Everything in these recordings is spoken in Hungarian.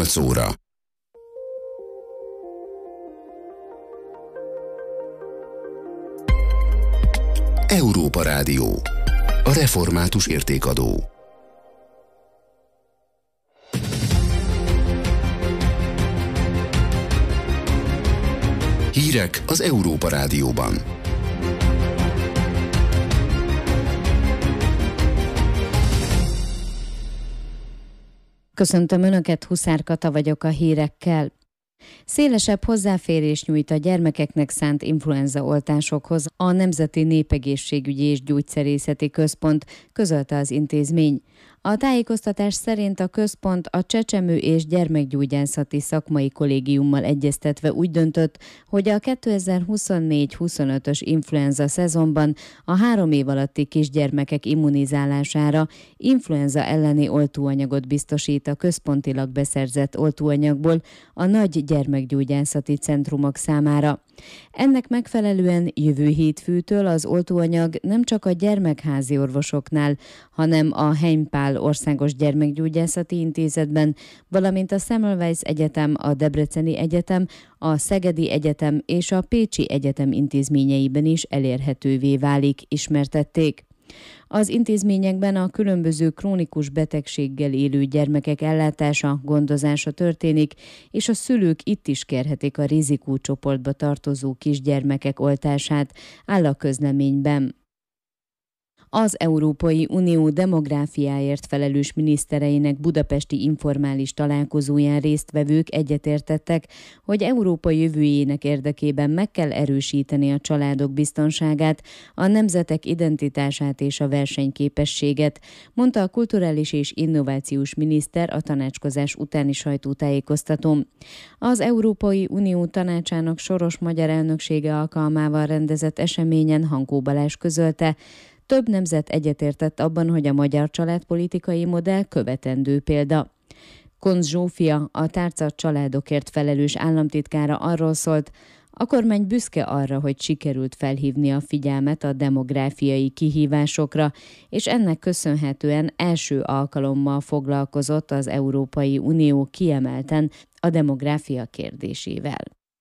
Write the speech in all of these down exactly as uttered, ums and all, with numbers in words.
nyolc óra. Európa Rádió. A református értékadó. Hírek az Európa Rádióban. Köszöntöm Önöket, Huszár Kata vagyok a hírekkel. Szélesebb hozzáférés nyújt a gyermekeknek szánt influenzaoltásokhoz a Nemzeti Népegészségügyi és Gyógyszerészeti Központ, közölte az intézmény. A tájékoztatás szerint a központ a Csecsemő és Gyermekgyógyászati Szakmai Kollégiummal egyeztetve úgy döntött, hogy a kétezer-huszonnégy huszonötös influenza szezonban a három év alatti kisgyermekek immunizálására influenza elleni oltóanyagot biztosít a központilag beszerzett oltóanyagból a nagy gyermekgyógyászati centrumok számára. Ennek megfelelően jövő hétfőtől az oltóanyag nem csak a gyermekházi orvosoknál, hanem a Heimpál Országos Gyermekgyógyászati Intézetben, valamint a Semmelweis Egyetem, a Debreceni Egyetem, a Szegedi Egyetem és a Pécsi Egyetem intézményeiben is elérhetővé válik, ismertették. Az intézményekben a különböző krónikus betegséggel élő gyermekek ellátása, gondozása történik, és a szülők itt is kérhetik a rizikócsoportba tartozó kisgyermekek oltását, áll a közleményben. Az Európai Unió demográfiáért felelős minisztereinek budapesti informális találkozóján résztvevők egyetértettek, hogy Európa jövőjének érdekében meg kell erősíteni a családok biztonságát, a nemzetek identitását és a versenyképességet, mondta a kulturális és innovációs miniszter a tanácskozás utáni sajtótájékoztatón. Az Európai Unió tanácsának soros magyar elnöksége alkalmával rendezett eseményen Hankó Balázs közölte, több nemzet egyetértett abban, hogy a magyar családpolitikai modell követendő példa. Koncz Zsófia, a tárca családokért felelős államtitkára arról szólt, a kormány büszke arra, hogy sikerült felhívni a figyelmet a demográfiai kihívásokra, és ennek köszönhetően első alkalommal foglalkozott az Európai Unió kiemelten a demográfia kérdésével.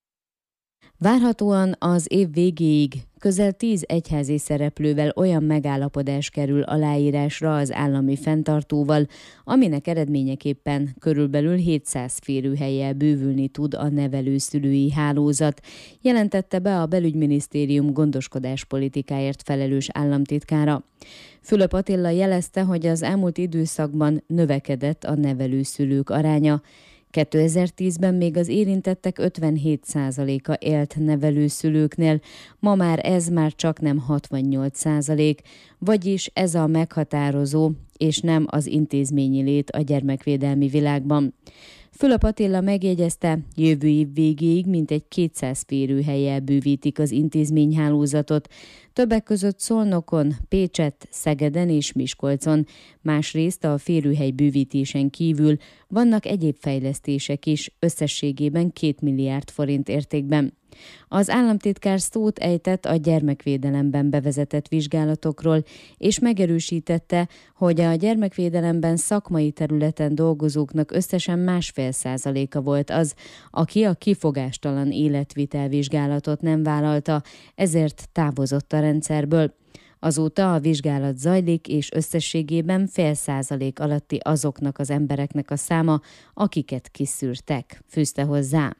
Várhatóan az év végéig közel tíz egyházi szereplővel olyan megállapodás kerül aláírásra az állami fenntartóval, aminek eredményeképpen körülbelül hétszáz férőhellyel bővülni tud a nevelőszülői hálózat, jelentette be a Belügyminisztérium gondoskodáspolitikáért felelős államtitkára. Fülöp Attila jelezte, hogy az elmúlt időszakban növekedett a nevelőszülők aránya. kétezer-tízben még az érintettek ötvenhét százaléka élt nevelőszülőknél, ma már ez már csak nem hatvannyolc százalék, vagyis ez a meghatározó, és nem az intézményi lét a gyermekvédelmi világban. Fülöp Attila megjegyezte, jövő év végéig mintegy kétszáz férőhellyel bővítik az intézményhálózatot, többek között Szolnokon, Pécsett, Szegeden és Miskolcon. Másrészt a férőhely bővítésen kívül vannak egyéb fejlesztések is, összességében két milliárd forint értékben. Az államtitkár szót ejtett a gyermekvédelemben bevezetett vizsgálatokról, és megerősítette, hogy a gyermekvédelemben szakmai területen dolgozóknak összesen másfél százaléka volt az, aki a kifogástalan életvitelvizsgálatot nem vállalta, ezért távozott a rendszerből. Azóta a vizsgálat zajlik, és összességében fél százalék alatti azoknak az embereknek a száma, akiket kiszűrtek, fűzte hozzá.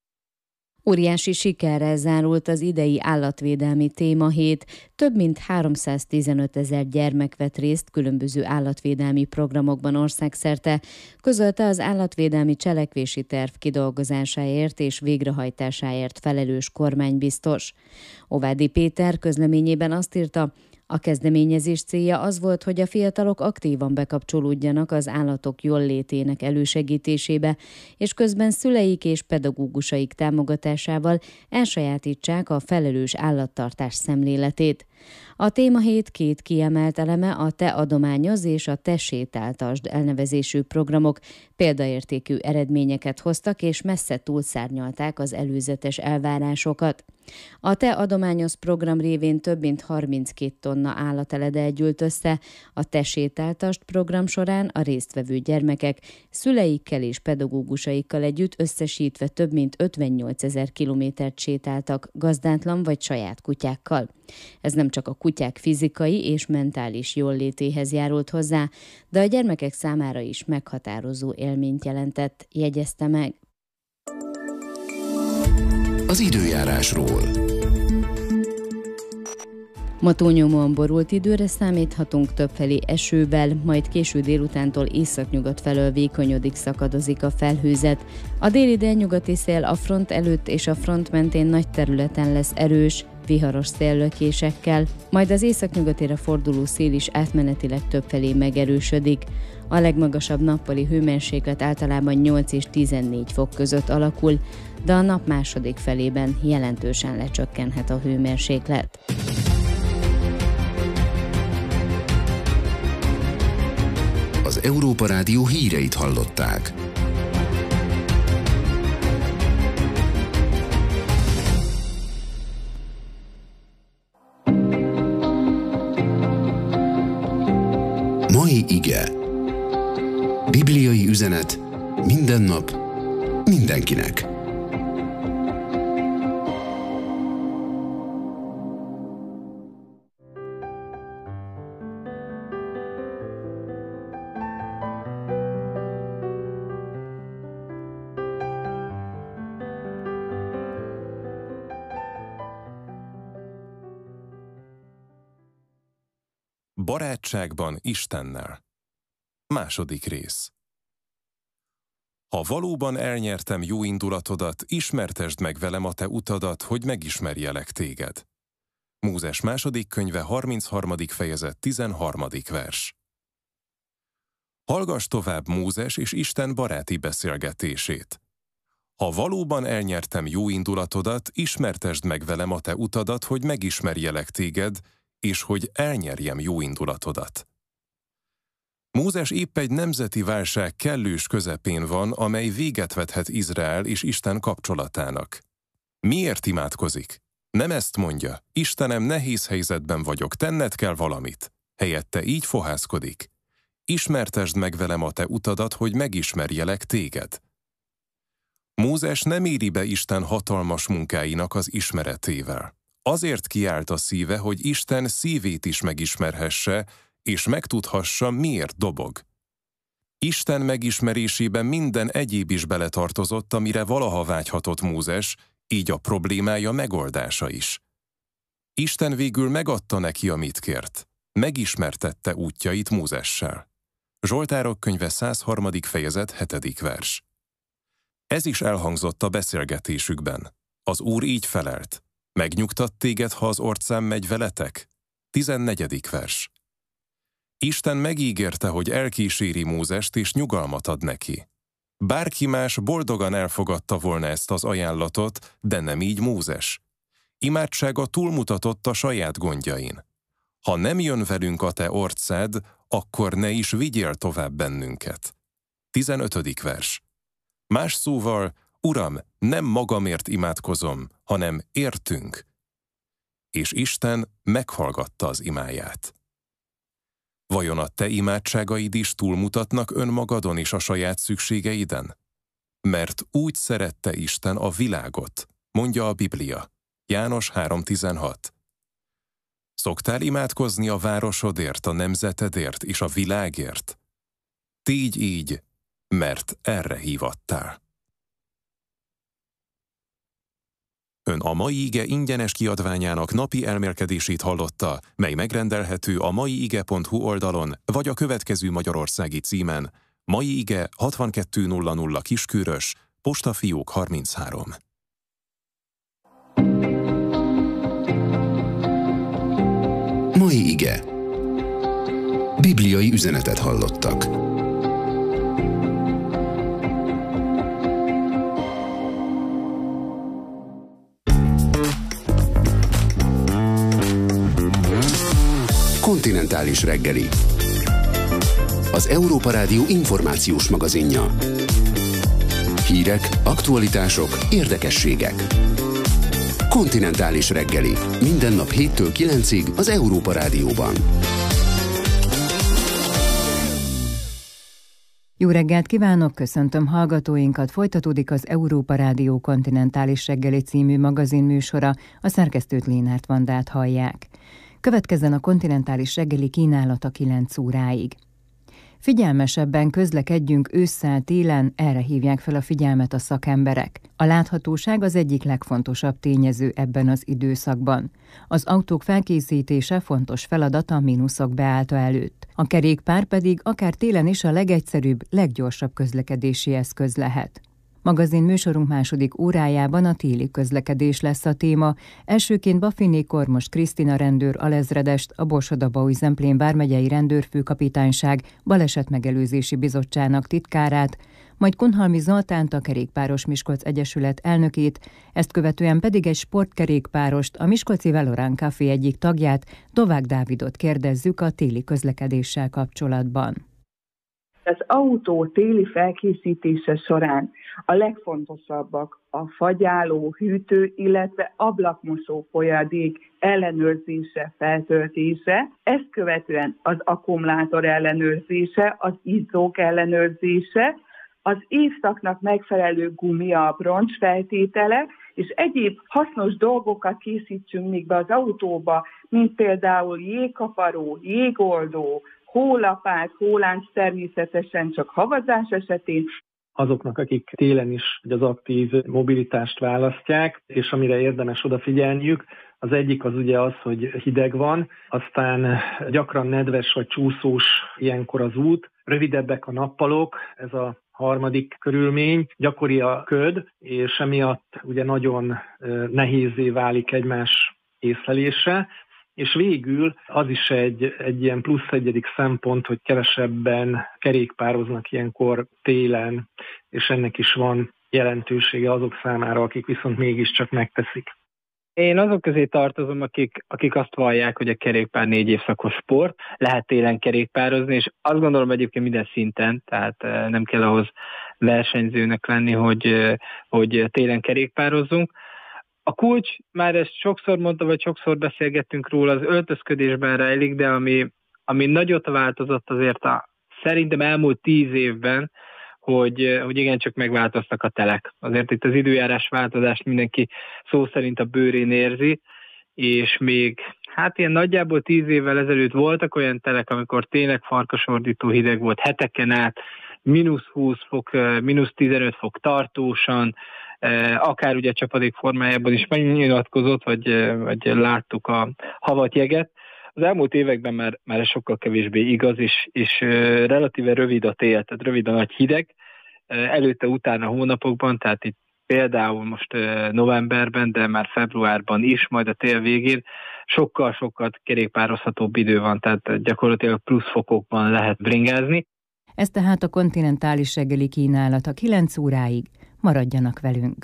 Óriási sikerrel zárult az idei állatvédelmi témahét, több mint háromszáztizenöt ezer gyermek vett részt különböző állatvédelmi programokban országszerte, közölte az állatvédelmi cselekvési terv kidolgozásáért és végrehajtásáért felelős kormánybiztos. Ovádi Péter közleményében azt írta, a kezdeményezés célja az volt, hogy a fiatalok aktívan bekapcsolódjanak az állatok jóllétének elősegítésébe, és közben szüleik és pedagógusaik támogatásával elsajátítsák a felelős állattartás szemléletét. A témahét két kiemelt eleme a Te adományoz és a Te sétáltasd elnevezésű programok példaértékű eredményeket hoztak és messze túlszárnyalták az előzetes elvárásokat. A Te adományoz program révén több mint harminckét tonna állateledel gyűlt össze, a Te sétáltasd program során a résztvevő gyermekek szüleikkel és pedagógusaikkal együtt összesítve több mint ötvennyolcezer kilométert sétáltak gazdátlan vagy saját kutyákkal. Ez nem csak a kutyák fizikai és mentális jóllétéhez járult hozzá, de a gyermekek számára is meghatározó élményt jelentett, jegyezte meg. Az időjárásról. Ma túlnyomóan borult időre számíthatunk, többfelé esővel, majd késő délutántól északnyugat felől vékonyodik, szakadozik a felhőzet. A déli délnyugati szél a front előtt és a front mentén nagy területen lesz erős, viharos széllökésekkel, majd az északnyugatira forduló szél is átmenetileg többfelé megerősödik. A legmagasabb nappali hőmérséklet általában nyolc és tizennégy fok között alakul, de a nap második felében jelentősen lecsökkenhet a hőmérséklet. Az Európa Rádió híreit hallották. Mai ige. Bibliai üzenet minden nap, mindenkinek. Barátságban Istennel. Második rész. Ha valóban elnyertem jó indulatodat, ismertesd meg velem a te utadat, hogy megismerjelek téged. Mózes második könyve harmincharmadik fejezet tizenharmadik vers. Hallgass tovább Mózes és Isten baráti beszélgetését. Ha valóban elnyertem jó indulatodat, ismertesd meg velem a te utadat, hogy megismerjelek téged, és hogy elnyerjem jó indulatodat. Mózes épp egy nemzeti válság kellős közepén van, amely véget vethet Izrael és Isten kapcsolatának. Miért imádkozik? Nem ezt mondja, Istenem, nehéz helyzetben vagyok, tenned kell valamit. Helyette így fohászkodik. Ismertesd meg velem a te utadat, hogy megismerjelek téged. Mózes nem éri be Isten hatalmas munkáinak az ismeretével. Azért kiált a szíve, hogy Isten szívét is megismerhesse, és megtudhassa, miért dobog. Isten megismerésében minden egyéb is beletartozott, amire valaha vágyhatott Mózes, így a problémája megoldása is. Isten végül megadta neki, amit kért. Megismertette útjait Mózessel. Zsoltárok könyve százharmadik fejezet hetedik vers. Ez is elhangzott a beszélgetésükben. Az Úr így felelt. Megnyugtat téged, ha az orcám megy veletek? tizennegyedik vers. Isten megígérte, hogy elkíséri Mózest és nyugalmat ad neki. Bárki más boldogan elfogadta volna ezt az ajánlatot, de nem így Mózes. Imádsága túlmutatott a saját gondjain. Ha nem jön velünk a te orcád, akkor ne is vigyél tovább bennünket. tizenötödik vers. Más szóval, Uram, nem magamért imádkozom, hanem értünk. És Isten meghallgatta az imáját. Vajon a te imádságaid is túlmutatnak önmagadon és a saját szükségeiden? Mert úgy szerette Isten a világot, mondja a Biblia. János három tizenhat. Szoktál imádkozni a városodért, a nemzetedért és a világért? Tégy így, mert erre hívattál. Ön a mai ige ingyenes kiadványának napi elmélkedését hallotta, mely megrendelhető a maiige pont hu oldalon, vagy a következő magyarországi címen: Mai Ige hatvankettő nulla nulla Kiskörös, postafiók harminchárom. Mai ige. Bibliai üzenetet hallottak. Kontinentális reggeli. Az Európa Rádió információs magazinja. Hírek, aktualitások, érdekességek. Kontinentális reggeli. Minden nap héttől kilencig az Európa Rádióban. Jó reggelt kívánok, köszöntöm hallgatóinkat, folytatódik az Európa Rádió Kontinentális reggeli című magazinműsora, a szerkesztőt Lénárt Vandát hallják. Következzen a kontinentális reggeli kínálata kilenc óráig. Figyelmesebben közlekedjünk ősszel-télen, erre hívják fel a figyelmet a szakemberek. A láthatóság az egyik legfontosabb tényező ebben az időszakban. Az autók felkészítése fontos feladat a mínuszok beállta előtt. A kerékpár pedig akár télen is a legegyszerűbb, leggyorsabb közlekedési eszköz lehet. Magazin műsorunk második órájában a téli közlekedés lesz a téma. Elsőként Baffiné Kormos Krisztina rendőr alezredest, a Borsod-Abaúj-Zemplén vármegyei rendőrfőkapitányság balesetmegelőzési bizottságának titkárát, majd Kunhalmi Zoltánt, a Kerékpáros Miskolc Egyesület elnökét, ezt követően pedig egy sportkerékpárost, a Miskolci Velorán Café egyik tagját, Dovák Dávidot kérdezzük a téli közlekedéssel kapcsolatban. Az autó téli felkészítése során a legfontosabbak a fagyáló, hűtő, illetve ablakmosó folyadék ellenőrzése, feltöltése, ezt követően az akkumulátor ellenőrzése, az izzók ellenőrzése, az évszaknak megfelelő gumiabroncs feltétele, és egyéb hasznos dolgokat készítsünk még be az autóba, mint például jégkaparó, jégoldó, hólapát, hólánc természetesen csak havazás esetén. Azoknak, akik télen is az aktív mobilitást választják, és amire érdemes odafigyelniük, az egyik az ugye az, hogy hideg van, aztán gyakran nedves vagy csúszós ilyenkor az út, rövidebbek a nappalok, ez a harmadik körülmény, gyakori a köd, és emiatt ugye nagyon nehézzé válik egymás észlelése. És végül az is egy, egy ilyen plusz egyedik szempont, hogy kevesebben kerékpároznak ilyenkor télen, és ennek is van jelentősége azok számára, akik viszont mégiscsak megteszik. Én azok közé tartozom, akik, akik azt vallják, hogy a kerékpár négy évszakos sport, lehet télen kerékpározni, és azt gondolom egyébként minden szinten, tehát nem kell ahhoz versenyzőnek lenni, hogy, hogy télen kerékpározzunk. A kulcs, már ezt sokszor mondta, vagy sokszor beszélgettünk róla, az öltözködésben rejlik, de ami, ami nagyot változott azért a, szerintem elmúlt tíz évben, hogy, hogy igencsak megváltoztak a telek. Azért itt az időjárás változást mindenki szó szerint a bőrén érzi, és még hát ilyen nagyjából tíz évvel ezelőtt voltak olyan telek, amikor tényleg farkasordító hideg volt heteken át, mínusz húsz fok, mínusz tizenöt fok tartósan, akár ugye a csapadék formájában is megnyilatkozott, vagy, vagy láttuk a havatjeget. Az elmúlt években már, már ez sokkal kevésbé igaz, és, és relatíve rövid a tél, tehát rövid a nagy hideg. Előtte-utána hónapokban, tehát itt például most novemberben, de már februárban is, majd a tél végén sokkal-sokkal kerékpározhatóbb idő van, tehát gyakorlatilag plusz fokokban lehet bringázni. Ez tehát a kontinentális reggeli kínálat a kilenc óráig. Maradjanak velünk!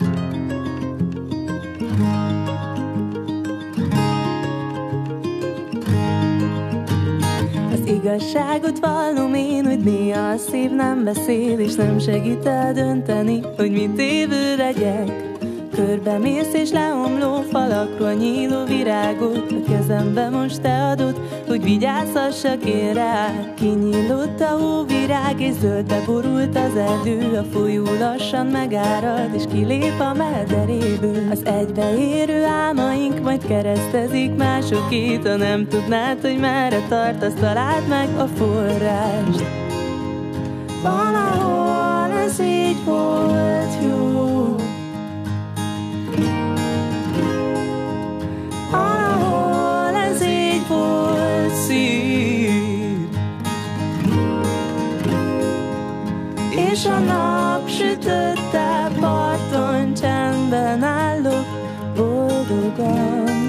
Az igazságot vallom én, hogy néha a szív nem beszél, és nem segít eldönteni, hogy mit évő legyek. Körbe mész és leomló falakról nyíló virágot a kezembe most te adod, hogy vigyázhassak én rá. Kinyílott a hóvirág és zöldbe borult az erdő, a folyó lassan megárad és kilép a mederéből. Az egybeérő álmaink majd keresztezik másokét, ha nem tudnád, hogy merre tartasz, találd meg a forrást. Van, ahol ez így volt jó, ahol ez így volt szép, és a nap sütötte parton csendben állok boldogan.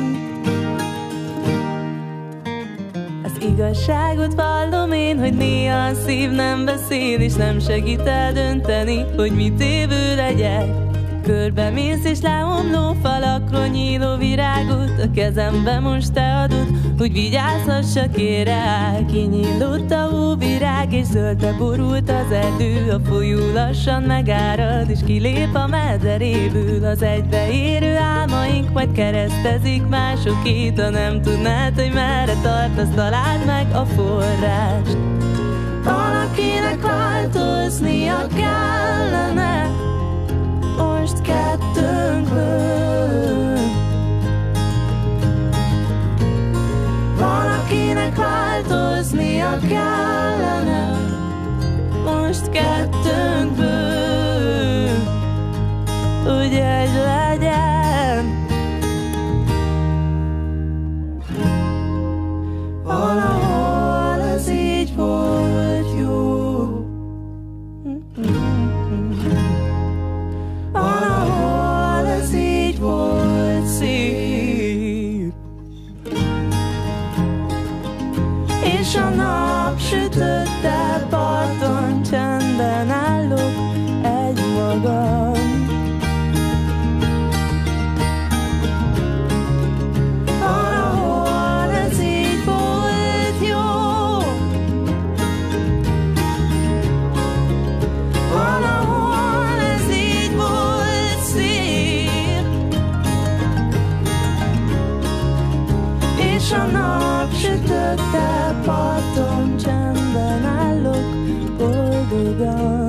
Az igazságot vallom én, hogy néha a szív nem beszél, és nem segít eldönteni, hogy mit évő legyek. Körbe mész és leomló falakról nyíló virágot a kezembe most te adod, hogy vigyázhassak én rá. Kinyílott a hóvirág, és zöldbe borult az erdő, a folyó lassan megárad, és kilép a mederéből. Az egybeérő álmaink majd keresztezik másokét, ha nem tudnád, hogy merre tartasz, találd meg a forrást. Valakinek változnia kellene most kettőnkből. Valakinek változnia kellene most kettőnkből, hogy egy legyen. Valahol ez így volt jó, valahol ez így volt szép, és a nap sütötte parton, csendben állok egymagam. Valahol ez így volt jó, valahol ez így volt szép, és a nap sütötte parton, csendben állok boldogan.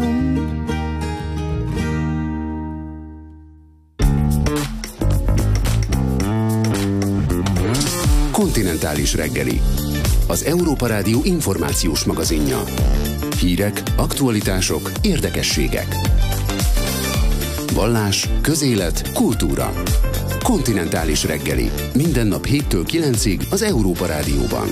Kontinentális reggeli. Az Európa Rádió információs magazinja. Hírek, aktualitások, érdekességek. Vallás, közélet, kultúra. Kontinentális reggeli. Minden nap héttől kilencig az Európa Rádióban.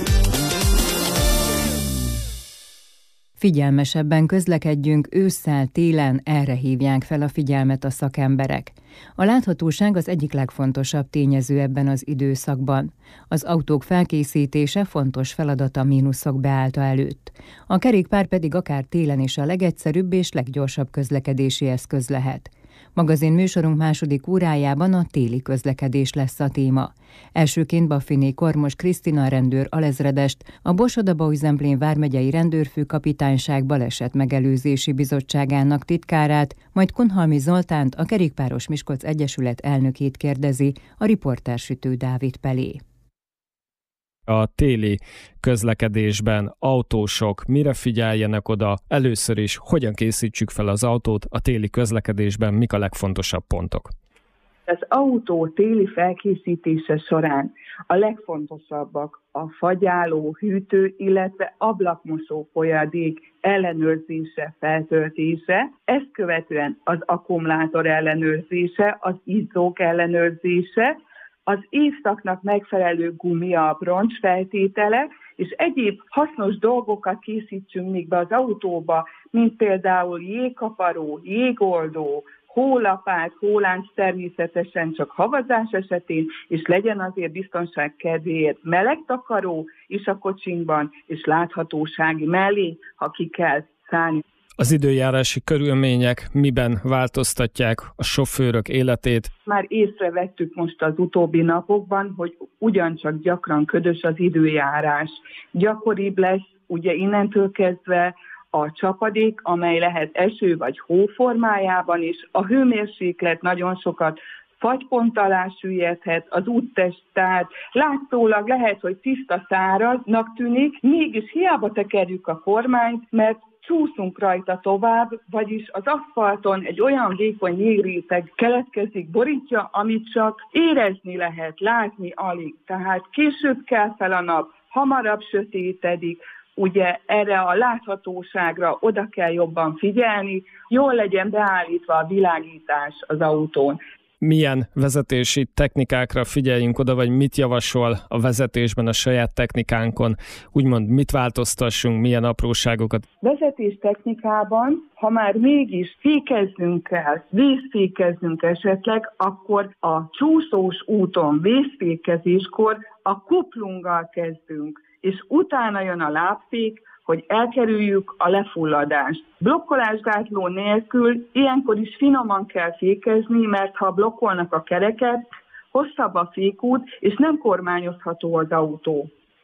Figyelmesebben közlekedjünk ősszel, télen, erre hívják fel a figyelmet a szakemberek. A láthatóság az egyik legfontosabb tényező ebben az időszakban. Az autók felkészítése fontos feladata mínuszok beállta előtt. A kerékpár pedig akár télen is a legegyszerűbb és leggyorsabb közlekedési eszköz lehet. Magazin műsorunk második órájában a téli közlekedés lesz a téma. Elsőként Baffiné Kormos Krisztina rendőr alezredest, a Borsod-Abaúj-Zemplén vármegyei rendőrfőkapitányság baleset megelőzési bizottságának titkárát, majd Kunhalmi Zoltánt, a Kerékpáros Miskolc Egyesület elnökét kérdezi a riporter Sütő Dávid Pelé. A téli közlekedésben autósok mire figyeljenek oda? Először is, hogyan készítsük fel az autót a téli közlekedésben, mik a legfontosabb pontok? Az autó téli felkészítése során a legfontosabbak a fagyáló, hűtő, illetve ablakmosó folyadék ellenőrzése, feltöltése, ezt követően az akkumulátor ellenőrzése, az izzók ellenőrzése, az évszaknak megfelelő gumiabroncs feltétele, és egyéb hasznos dolgokat készítsünk még be az autóba, mint például jégkaparó, jégoldó, hólapát, hólánc természetesen csak havazás esetén, és legyen azért biztonság kedvéért melegtakaró is a kocsinkban, és láthatósági mellé, ha ki kell szállni. Az időjárási körülmények miben változtatják a sofőrök életét? Már észrevettük most az utóbbi napokban, hogy ugyancsak gyakran ködös az időjárás. Gyakoribb lesz ugye innentől kezdve a csapadék, amely lehet eső vagy hó formájában is. A hőmérséklet nagyon sokat fagypont alá süllyedhet, az úttest, tehát látszólag lehet, hogy tiszta száraznak tűnik, mégis hiába tekerjük a kormányt, mert csúszunk rajta tovább, vagyis az aszfalton egy olyan vékony jégréteg keletkezik, borítja, amit csak érezni lehet, látni alig. Tehát később kell fel a nap, hamarabb sötétedik, ugye erre a láthatóságra oda kell jobban figyelni, jól legyen beállítva a világítás az autón. Milyen vezetési technikákra figyeljünk oda, vagy mit javasol a vezetésben a saját technikánkon? Úgymond mit változtassunk, milyen apróságokat? Vezetés technikában, ha már mégis fékeznünk kell, vészfékeznünk esetleg, akkor a csúszós úton vészfékezéskor a kuplunggal kezdünk, és utána jön a lábfék, hogy elkerüljük a lefulladást. Blokkolásgátló nélkül ilyenkor is finoman kell fékezni, mert ha blokkolnak a kereket, hosszabb a fékút, és nem kormányozható az autó.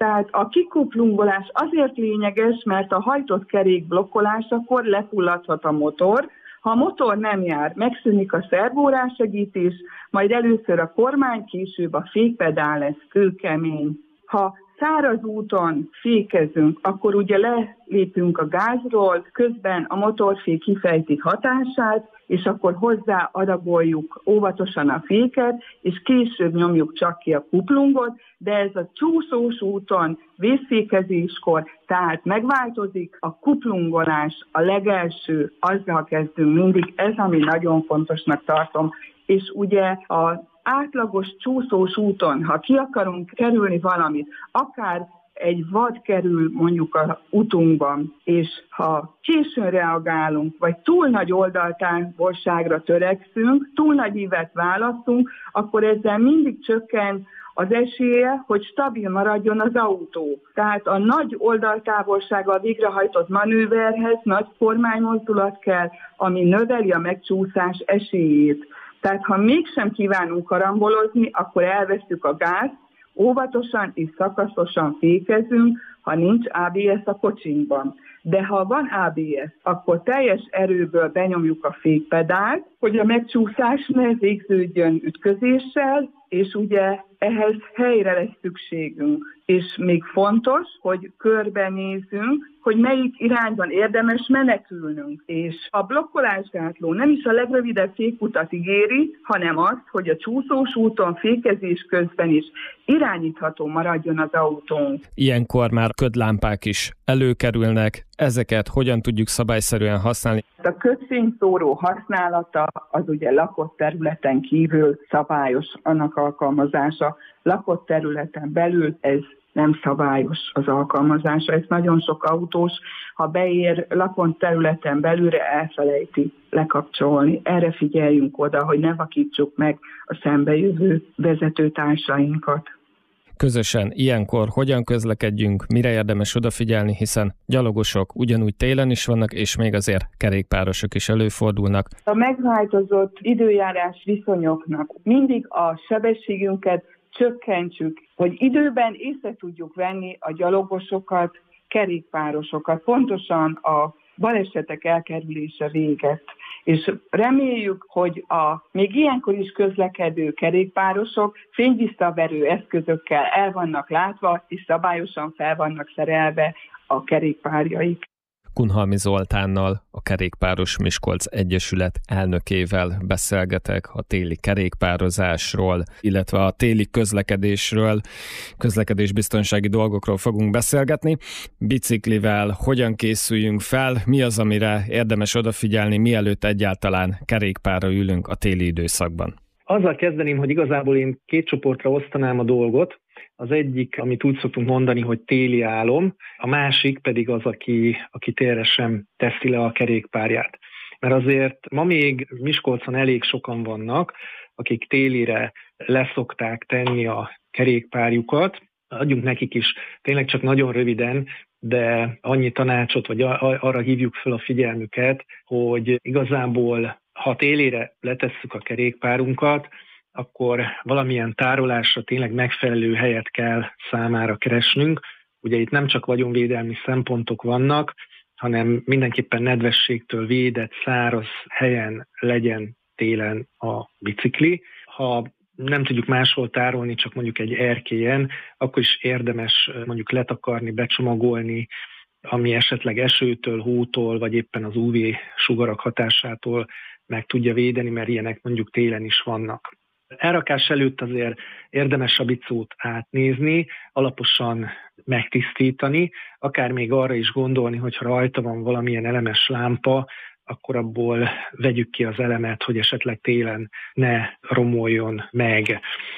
Tehát a kikuplungolás azért lényeges, mert a hajtott kerék blokkolásakor lefulladhat a motor. Ha a motor nem jár, megszűnik a szervórásegítés, majd először a kormány, később a fékpedál lesz kőkemény. Ha száraz úton fékezünk, akkor ugye lelépünk a gázról, közben a motorfék kifejti hatását, és akkor hozzá adagoljuk óvatosan a féket, és később nyomjuk csak ki a kuplungot, de ez a csúszós úton, vészfékezéskor, tehát megváltozik, a kuplungolás a legelső, azzal kezdünk mindig, ez ami nagyon fontosnak tartom, és ugye az átlagos csúszós úton, ha ki akarunk kerülni valamit, akár egy vad kerül mondjuk a utunkban, és ha későn reagálunk, vagy túl nagy oldaltávolságra törekszünk, túl nagy ívet választunk, akkor ezzel mindig csökken az esélye, hogy stabil maradjon az autó. Tehát a nagy oldaltávolsággal végrehajtott manőverhez nagy kormánymozdulat kell, ami növeli a megcsúszás esélyét. Tehát ha mégsem kívánunk karambolozni, akkor elvesztjük a gázt, óvatosan és szakaszosan fékezünk, ha nincs á bé es a kocsinkban. De ha van á bé es, akkor teljes erőből benyomjuk a fékpedált, hogy a megcsúszás ne végződjön ütközéssel, és ugye ehhez helyre lesz szükségünk. És még fontos, hogy körbenézünk, hogy melyik irányban érdemes menekülnünk. És a blokkolásgátló nem is a legrövidebb fékutat ígéri, hanem azt, hogy a csúszós úton fékezés közben is irányítható maradjon az autónk. Ilyenkor már ködlámpák is előkerülnek, ezeket hogyan tudjuk szabályszerűen használni? A kötfényszóró használata az ugye lakott területen kívül szabályos, annak alkalmazása. Lakott területen belül ez nem szabályos az alkalmazása. Ez nagyon sok autós, ha beér lakott területen belülre, elfelejti lekapcsolni. Erre figyeljünk oda, hogy ne vakítsuk meg a szembejövő vezetőtársainkat. Közösen ilyenkor hogyan közlekedjünk, mire érdemes odafigyelni, hiszen gyalogosok ugyanúgy télen is vannak, és még azért kerékpárosok is előfordulnak. A megváltozott időjárás viszonyoknak mindig a sebességünket csökkentsük, hogy időben észre tudjuk venni a gyalogosokat, kerékpárosokat, pontosan a balesetek elkerülése véget. És reméljük, hogy a még ilyenkor is közlekedő kerékpárosok fényvisszaverő eszközökkel el vannak látva, és szabályosan fel vannak szerelve a kerékpárjaik. Kunhalmi Zoltánnal, a Kerékpáros Miskolc Egyesület elnökével beszélgetek a téli kerékpározásról, illetve a téli közlekedésről, közlekedésbiztonsági dolgokról fogunk beszélgetni. Biciklivel hogyan készüljünk fel, mi az, amire érdemes odafigyelni, mielőtt egyáltalán kerékpárra ülünk a téli időszakban? Azzal kezdeném, hogy igazából én két csoportra osztanám a dolgot. Az egyik, amit úgy szoktunk mondani, hogy téli álom, a másik pedig az, aki, aki térre sem teszi le a kerékpárját. Mert azért ma még Miskolcon elég sokan vannak, akik télire leszokták tenni a kerékpárjukat. Adjunk nekik is tényleg csak nagyon röviden, de annyi tanácsot, vagy arra hívjuk fel a figyelmüket, hogy igazából ha télire letesszük a kerékpárunkat, akkor valamilyen tárolásra tényleg megfelelő helyet kell számára keresnünk. Ugye itt nem csak vagyonvédelmi szempontok vannak, hanem mindenképpen nedvességtől védett, száraz helyen legyen télen a bicikli. Ha nem tudjuk máshol tárolni, csak mondjuk egy erkélyen, akkor is érdemes mondjuk letakarni, becsomagolni, ami esetleg esőtől, hótól, vagy éppen az ú vé sugarak hatásától meg tudja védeni, mert ilyenek mondjuk télen is vannak. Elrakás előtt azért érdemes a bicót átnézni, alaposan megtisztítani, akár még arra is gondolni, hogy ha rajta van valamilyen elemes lámpa, akkor abból vegyük ki az elemet, hogy esetleg télen ne romoljon meg.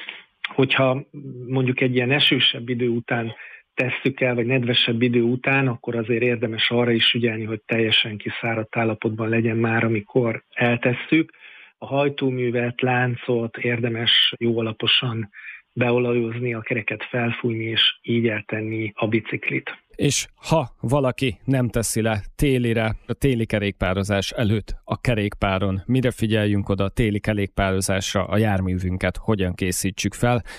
Hogyha mondjuk egy ilyen esősebb idő után tesszük el, vagy nedvesebb idő után, akkor azért érdemes arra is ügyelni, hogy teljesen kiszáradt állapotban legyen már, amikor eltesszük. A hajtóművet, láncot érdemes jó alaposan beolajozni, a kereket felfújni, és így eltenni a biciklit. És ha valaki nem teszi le télire, a téli kerékpározás előtt a kerékpáron, mire figyeljünk oda a téli kerékpározásra, a járművünket hogyan készítsük fel?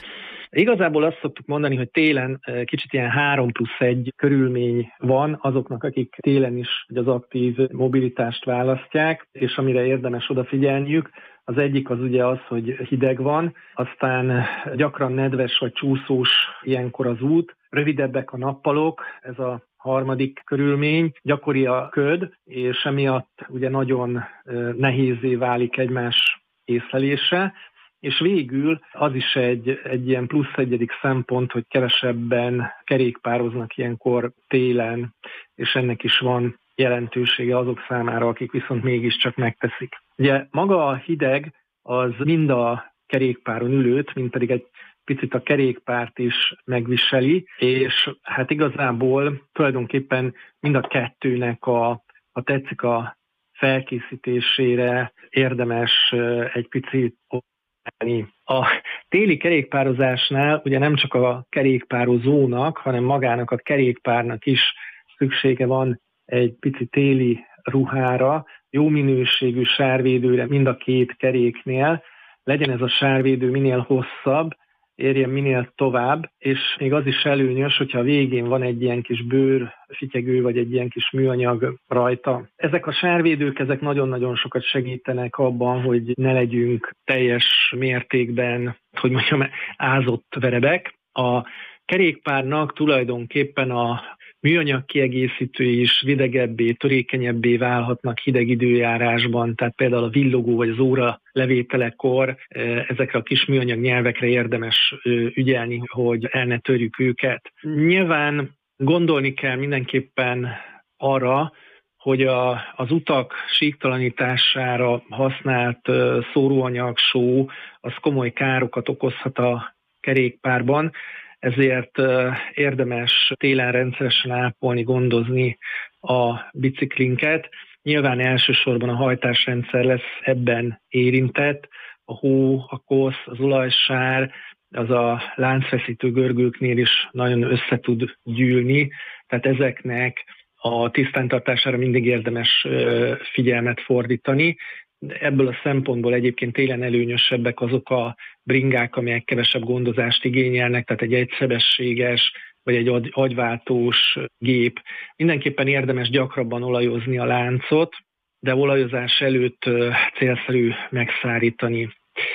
Igazából azt szoktuk mondani, hogy télen kicsit ilyen három plusz egy körülmény van azoknak, akik télen is az aktív mobilitást választják, és amire érdemes odafigyelniük. Az egyik az ugye az, hogy hideg van, aztán gyakran nedves vagy csúszós ilyenkor az út, rövidebbek a nappalok, ez a harmadik körülmény, gyakori a köd, és emiatt ugye nagyon nehézzé válik egymás észlelése, és végül az is egy, egy ilyen plusz egyedik szempont, hogy kevesebben kerékpároznak ilyenkor télen, és ennek is van jelentősége azok számára, akik viszont mégiscsak megteszik. Ugye maga a hideg az mind a kerékpáron ülőt, mind pedig egy picit a kerékpárt is megviseli, és hát igazából tulajdonképpen mind a kettőnek a, a tetszik a felkészítésére érdemes egy picit osztani. A téli kerékpározásnál ugye nem csak a kerékpározónak, hanem magának a kerékpárnak is szüksége van egy pici téli ruhára, jó minőségű sárvédőre mind a két keréknél, legyen ez a sárvédő minél hosszabb, érjen minél tovább, és még az is előnyös, hogyha a végén van egy ilyen kis bőrfityegő, vagy egy ilyen kis műanyag rajta. Ezek a sárvédők, ezek nagyon-nagyon sokat segítenek abban, hogy ne legyünk teljes mértékben, hogy mondjam, ázott verebek. A kerékpárnak tulajdonképpen a műanyag kiegészítői is videgebbé, törékenyebbé válhatnak hideg időjárásban, tehát például a villogó vagy az óra levételekor ezekre a kis műanyag nyelvekre érdemes ügyelni, hogy el ne törjük őket. Nyilván gondolni kell mindenképpen arra, hogy a, az utak síktalanítására használt szóróanyag, só, az komoly károkat okozhat a kerékpárban, ezért érdemes télen rendszeresen ápolni, gondozni a biciklinket. Nyilván elsősorban a hajtásrendszer lesz ebben érintett, a hó, a kosz, az olajsár, az a láncfeszítő görgőknél is nagyon össze tud gyűlni, tehát ezeknek a tisztántartására mindig érdemes figyelmet fordítani. Ebből a szempontból egyébként télen előnyösebbek azok a bringák, amelyek kevesebb gondozást igényelnek, tehát egy egyszebességes vagy egy agy- agyváltós gép. Mindenképpen érdemes gyakrabban olajozni a láncot, de olajozás előtt célszerű megszárítani.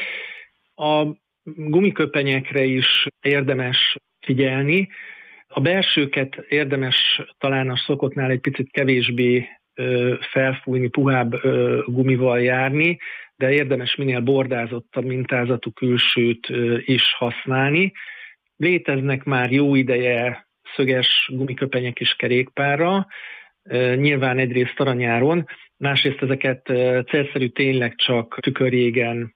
A gumiköpenyekre is érdemes figyelni. A belsőket érdemes talán a szokottnál egy picit kevésbé felfújni, puhább gumival járni, de érdemes minél bordázottabb mintázatú külsőt is használni. Léteznek már jó ideje szöges gumiköpenyek is kerékpárra, nyilván egyrészt aranyáron, másrészt ezeket célszerű tényleg csak tükörjégen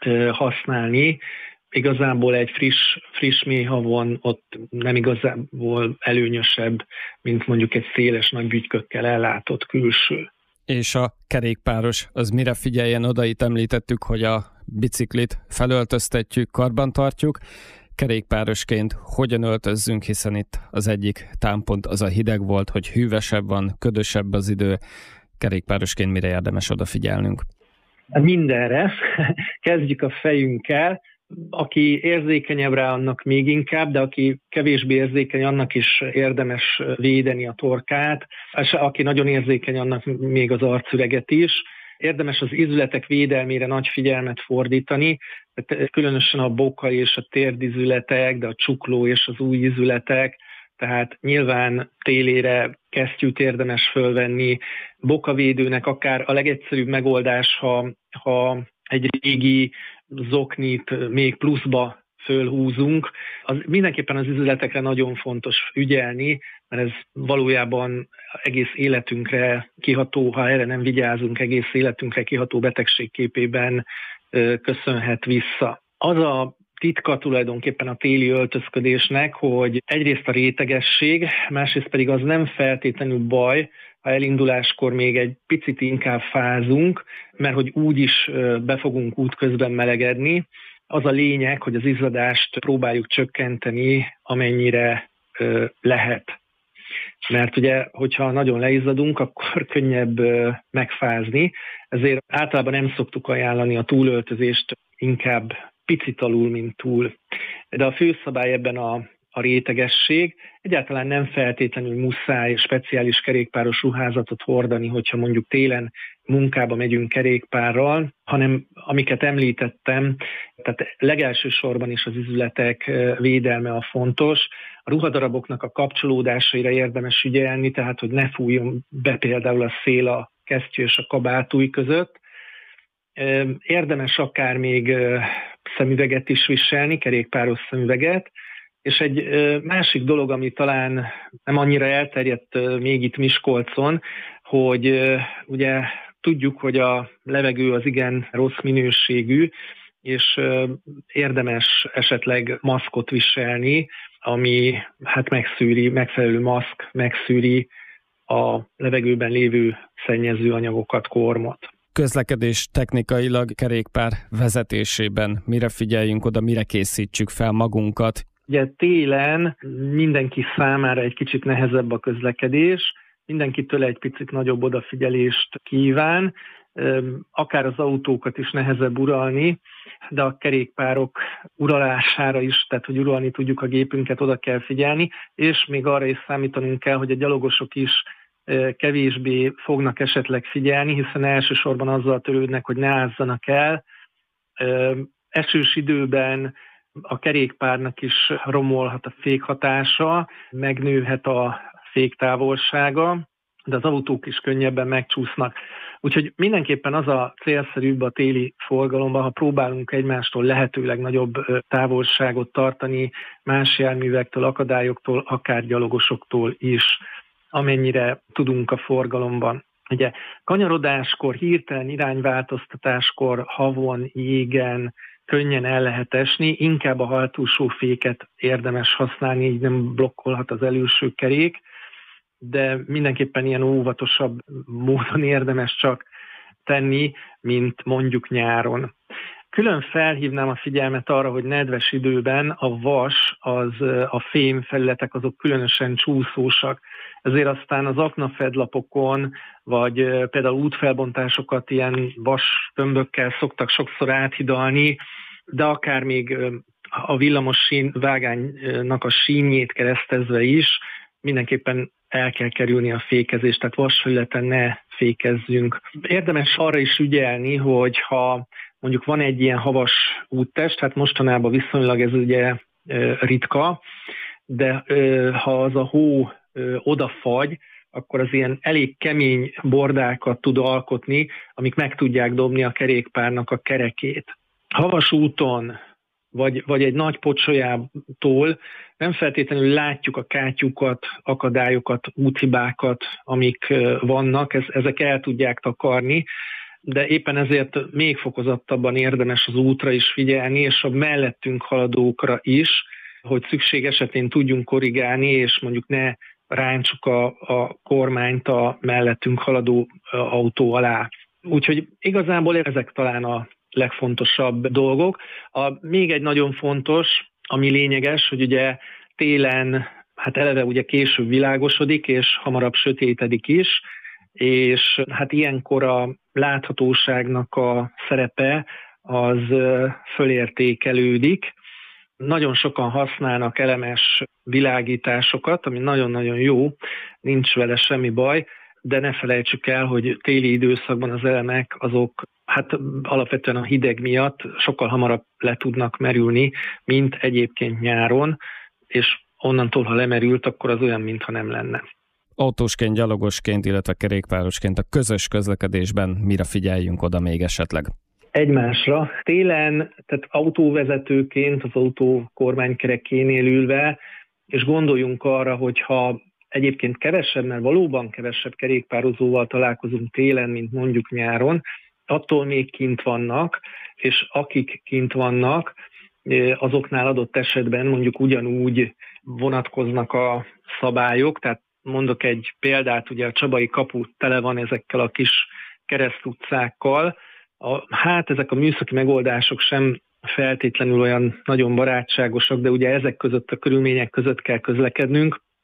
használni. Igazából egy friss, friss mélyhavon ott nem igazából előnyösebb, mint mondjuk egy széles nagy bütykökkel ellátott külső. És a kerékpáros, az mire figyeljen oda? Itt említettük, hogy a biciklit felöltöztetjük, karban tartjuk. Kerékpárosként hogyan öltözzünk, hiszen itt az egyik támpont az a hideg volt, hogy hűvösebb van, ködösebb az idő. Kerékpárosként mire érdemes odafigyelnünk? Mindenre. Kezdjük a fejünkkel. Aki érzékenyebb rá, annak még inkább, de aki kevésbé érzékeny, annak is érdemes védeni a torkát, és aki nagyon érzékeny, annak még az arcüreget is. Érdemes az izületek védelmére nagy figyelmet fordítani, különösen a boka és a térdizületek, de a csukló és az ujjizületek, tehát nyilván télére kesztyűt érdemes fölvenni, bokavédőnek akár a legegyszerűbb megoldás, ha, ha egy régi zoknit még pluszba fölhúzunk. Az, mindenképpen az izületekre nagyon fontos ügyelni, mert ez valójában egész életünkre kiható, ha erre nem vigyázunk, egész életünkre kiható betegségképében ö, köszönhet vissza. Az a titka tulajdonképpen a téli öltözködésnek, hogy egyrészt a rétegesség, másrészt pedig az nem feltétlenül baj, ha elinduláskor még egy picit inkább fázunk, mert hogy úgyis be fogunk útközben melegedni. Az a lényeg, hogy az izzadást próbáljuk csökkenteni, amennyire lehet. Mert ugye, hogyha nagyon leizzadunk, akkor könnyebb megfázni, ezért általában nem szoktuk ajánlani a túlöltözést, inkább picit alul, mint túl. De a főszabály ebben a, a rétegesség. Egyáltalán nem feltétlenül muszáj speciális kerékpáros ruházatot hordani, hogyha mondjuk télen munkába megyünk kerékpárral, hanem amiket említettem, tehát legelső sorban is az izületek védelme a fontos. A ruhadaraboknak a kapcsolódásaira érdemes ügyelni, tehát hogy ne fújjon be például a szél a kesztyű és a kabátúj között. Érdemes akár még szemüveget is viselni, kerékpáros szemüveget, és egy másik dolog, ami talán nem annyira elterjedt még itt Miskolcon, hogy ugye tudjuk, hogy a levegő az igen rossz minőségű, és érdemes esetleg maszkot viselni, ami hát megszűri, megfelelő maszk megszűri a levegőben lévő szennyező anyagokat, kormot. Közlekedés technikailag kerékpár vezetésében mire figyeljünk oda, mire készítsük fel magunkat? Ugye télen mindenki számára egy kicsit nehezebb a közlekedés, mindenkitől egy picit nagyobb odafigyelést kíván, akár az autókat is nehezebb uralni, de a kerékpárok uralására is, tehát hogy uralni tudjuk a gépünket, oda kell figyelni, és még arra is számítanunk kell, hogy a gyalogosok is kevésbé fognak esetleg figyelni, hiszen elsősorban azzal törődnek, hogy ne ázzanak el. Esős időben a kerékpárnak is romolhat a fékhatása, megnőhet a féktávolsága, de az autók is könnyebben megcsúsznak. Úgyhogy mindenképpen az a célszerűbb a téli forgalomban, ha próbálunk egymástól lehetőleg nagyobb távolságot tartani, más járművektől, akadályoktól, akár gyalogosoktól is, amennyire tudunk a forgalomban. Ugye kanyarodáskor, hirtelen irányváltoztatáskor, havon, jégen könnyen el lehet esni, inkább a hajtósó féket érdemes használni, így nem blokkolhat az előső kerék, de mindenképpen ilyen óvatosabb módon érdemes csak tenni, mint mondjuk nyáron. Külön felhívnám a figyelmet arra, hogy nedves időben a vas, az, a fém felületek azok különösen csúszósak. Ezért aztán az aknafedlapokon, vagy például útfelbontásokat ilyen vas tömbökkel szoktak sokszor áthidalni, de akár még a villamos sín, vágánynak a sínjét keresztezve is mindenképpen el kell kerülni a fékezést, tehát vasfelületen ne fékezzünk. Érdemes arra is ügyelni, hogy ha mondjuk van egy ilyen havas úttest, hát mostanában viszonylag ez ugye ritka, de ha az a hó odafagy, akkor az ilyen elég kemény bordákat tud alkotni, amik meg tudják dobni a kerékpárnak a kerekét. Havas úton, vagy, vagy egy nagy pocsolyától nem feltétlenül látjuk a kátyukat, akadályokat, úthibákat, amik vannak, ez, ezek el tudják takarni, de éppen ezért még fokozottabban érdemes az útra is figyelni, és a mellettünk haladókra is, hogy szükség esetén tudjunk korrigálni, és mondjuk ne rántsuk a, a kormányt a mellettünk haladó autó alá. Úgyhogy igazából ezek talán a legfontosabb dolgok. A, még egy nagyon fontos, ami lényeges, hogy ugye télen, hát eleve ugye később világosodik, és hamarabb sötétedik is, és hát ilyenkor a láthatóságnak a szerepe az fölértékelődik. Nagyon sokan használnak elemes világításokat, ami nagyon-nagyon jó, nincs vele semmi baj, de ne felejtsük el, hogy téli időszakban az elemek azok hát alapvetően a hideg miatt sokkal hamarabb le tudnak merülni, mint egyébként nyáron, és onnantól, ha lemerült, akkor az olyan, mintha nem lenne. Autósként, gyalogosként, illetve kerékpárosként a közös közlekedésben mire figyeljünk oda még esetleg? Egymásra. Télen, tehát autóvezetőként az autó kormánykerekénél ülve, és gondoljunk arra, hogyha egyébként kevesebb, mert valóban kevesebb kerékpározóval találkozunk télen, mint mondjuk nyáron, attól még kint vannak, és akik kint vannak, azoknál adott esetben mondjuk ugyanúgy vonatkoznak a szabályok, tehát mondok egy példát, ugye a Csabai kapu tele van ezekkel a kis keresztutcákkal, a, hát ezek a műszaki megoldások sem feltétlenül olyan nagyon barátságosak, de ugye ezek között a körülmények között kell közlekednünk,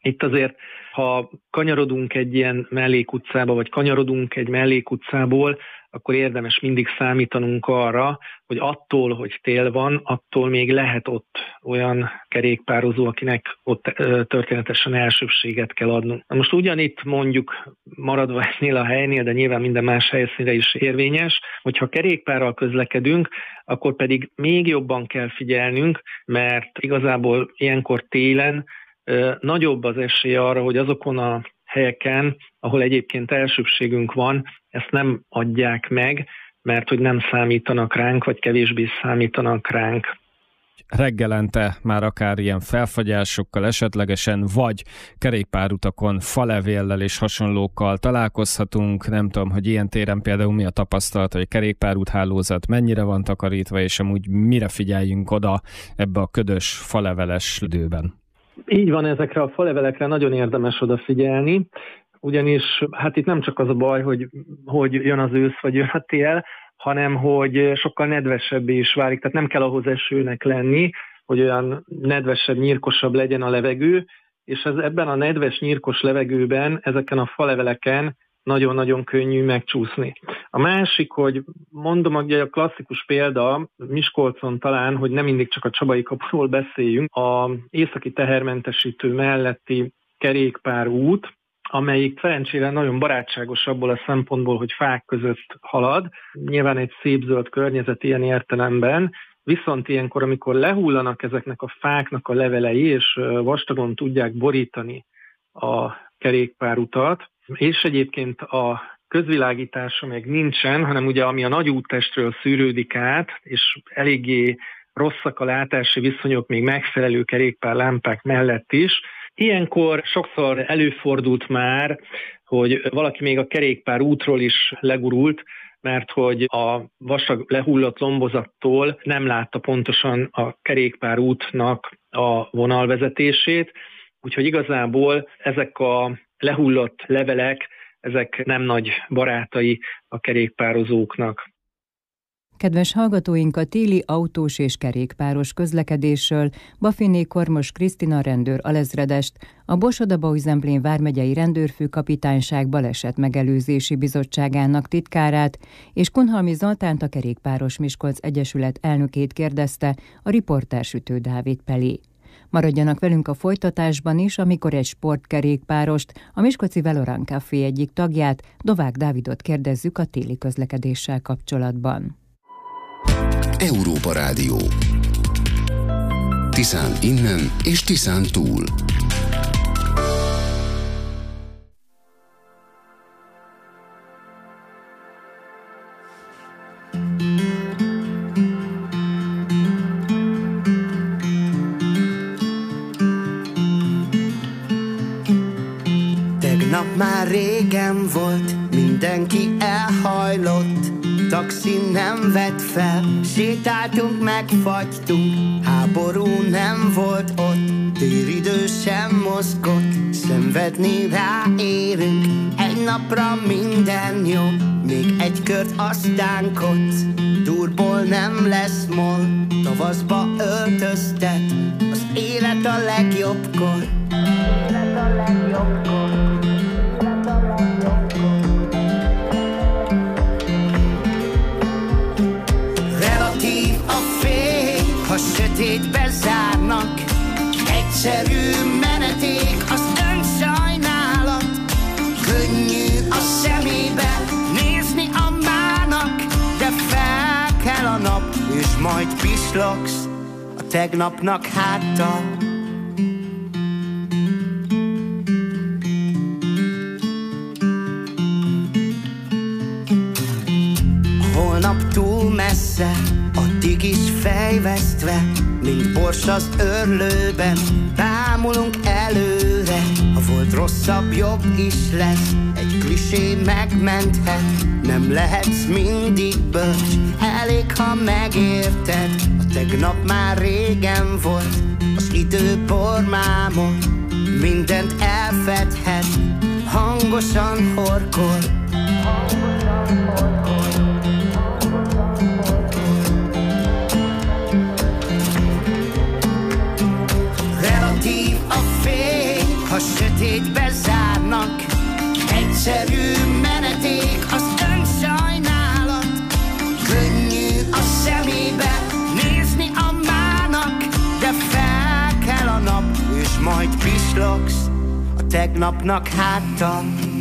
Itt azért, ha kanyarodunk egy ilyen mellékutcába, vagy kanyarodunk egy mellékutcából, akkor érdemes mindig számítanunk arra, hogy attól, hogy tél van, attól még lehet ott olyan kerékpározó, akinek ott történetesen elsőbséget kell adnunk. Na most ugyanitt mondjuk maradva ennél a helynél, de nyilván minden más helyszínre is érvényes, hogyha kerékpárral közlekedünk, akkor pedig még jobban kell figyelnünk, mert igazából ilyenkor télen nagyobb az esély arra, hogy azokon a helyeken, ahol egyébként elsőbségünk van, ezt nem adják meg, mert hogy nem számítanak ránk, vagy kevésbé számítanak ránk. Reggelente már akár ilyen felfagyásokkal esetlegesen, vagy kerékpárutakon falevéllel és hasonlókkal találkozhatunk. Nem tudom, hogy ilyen téren például mi a tapasztalat, hogy a kerékpárúthálózat mennyire van takarítva, és amúgy mire figyeljünk oda ebbe a ködös faleveles időben. Így van, ezekre a falevelekre nagyon érdemes odafigyelni, ugyanis hát itt nem csak az a baj, hogy, hogy jön az ősz, vagy jön a tél, hanem hogy sokkal nedvesebbé is válik, tehát nem kell ahhoz esőnek lenni, hogy olyan nedvesebb, nyírkosabb legyen a levegő, és ez, ebben a nedves, nyírkos levegőben, ezeken a faleveleken nagyon-nagyon könnyű megcsúszni. A másik, hogy mondom, hogy a klasszikus példa Miskolcon talán, hogy nem mindig csak a Csabai kapuról beszéljünk, a északi tehermentesítő melletti kerékpárút, amelyik szerencsére nagyon barátságos abból a szempontból, hogy fák között halad. Nyilván egy szép zöld környezet ilyen értelemben, viszont ilyenkor, amikor lehullanak ezeknek a fáknak a levelei, és vastagon tudják borítani a kerékpárutat, és egyébként a közvilágítása meg nincsen, hanem ugye ami a nagy úttestről szűrődik át, és eléggé rosszak a látási viszonyok még megfelelő kerékpárlámpák mellett is. Ilyenkor sokszor előfordult már, hogy valaki még a kerékpár útról is legurult, mert hogy a vastag lehullott lombozattól nem látta pontosan a kerékpárútnak a vonalvezetését, úgyhogy igazából ezek a lehullott levelek, ezek nem nagy barátai a kerékpározóknak. Kedves hallgatóink, a téli autós és kerékpáros közlekedésről Bafiné Kormos Krisztina rendőr alezredest, a Borsod-Abaúj-Zemplén vármegyei rendőrfőkapitányság balesetmegelőzési bizottságának titkárát és Kunhalmi Zoltánt, a Kerékpáros Miskolc Egyesület elnökét kérdezte a riporter Sütő Dávid Peli. Maradjanak velünk a folytatásban is, amikor egy sportkerékpárost, a miskolci Veloran Café egyik tagját, Dovák Dávidot kérdezzük a téli közlekedéssel kapcsolatban. Európa Rádió. Tiszán innen és Tiszán túl. Tegnap már régen volt, mindenki elhajlott, taxi nem vett fel, sétáltunk, megfagytunk, háború nem volt ott, téridő sem mozgott, szenvedni ráérünk, egy napra minden jó, még egy kört aztán kocz, durból nem lesz mol, tavaszba öltöztet, az élet a legjobbkor, élet a legjobbkor. Ha sötétbe zárnak, egyszerű meneték az önsajnálat, könnyű a szemébe nézni a mának, de fel kell a nap, és majd pislogsz a tegnapnak háttal. A holnap túl messze, addig is fejvesztve, mint bors az örlőben, bámulunk előre. Ha volt rosszabb, jobb is lesz, egy klisé megmenthet, nem lehetsz mindig bölcs, elég ha megérted. A tegnap már régen volt, az idő bormámon, mindent elfedhet, hangosan horkol, hangosan horkol. Ha bezárnak. Egyszerű meneték az önsajnálat. Könnyű a szemébe nézni a mának, de fel kell a nap, és majd pislogsz a tegnapnak háttal.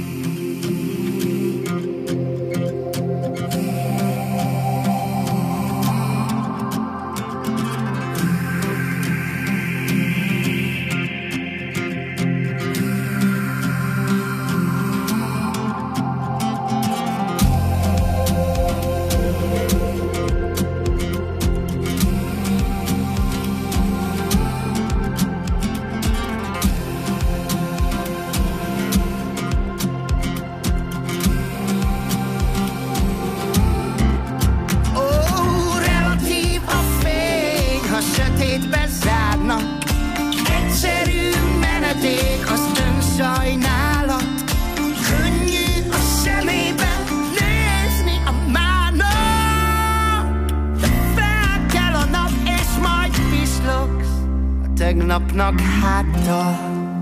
Tegnapnak háttal.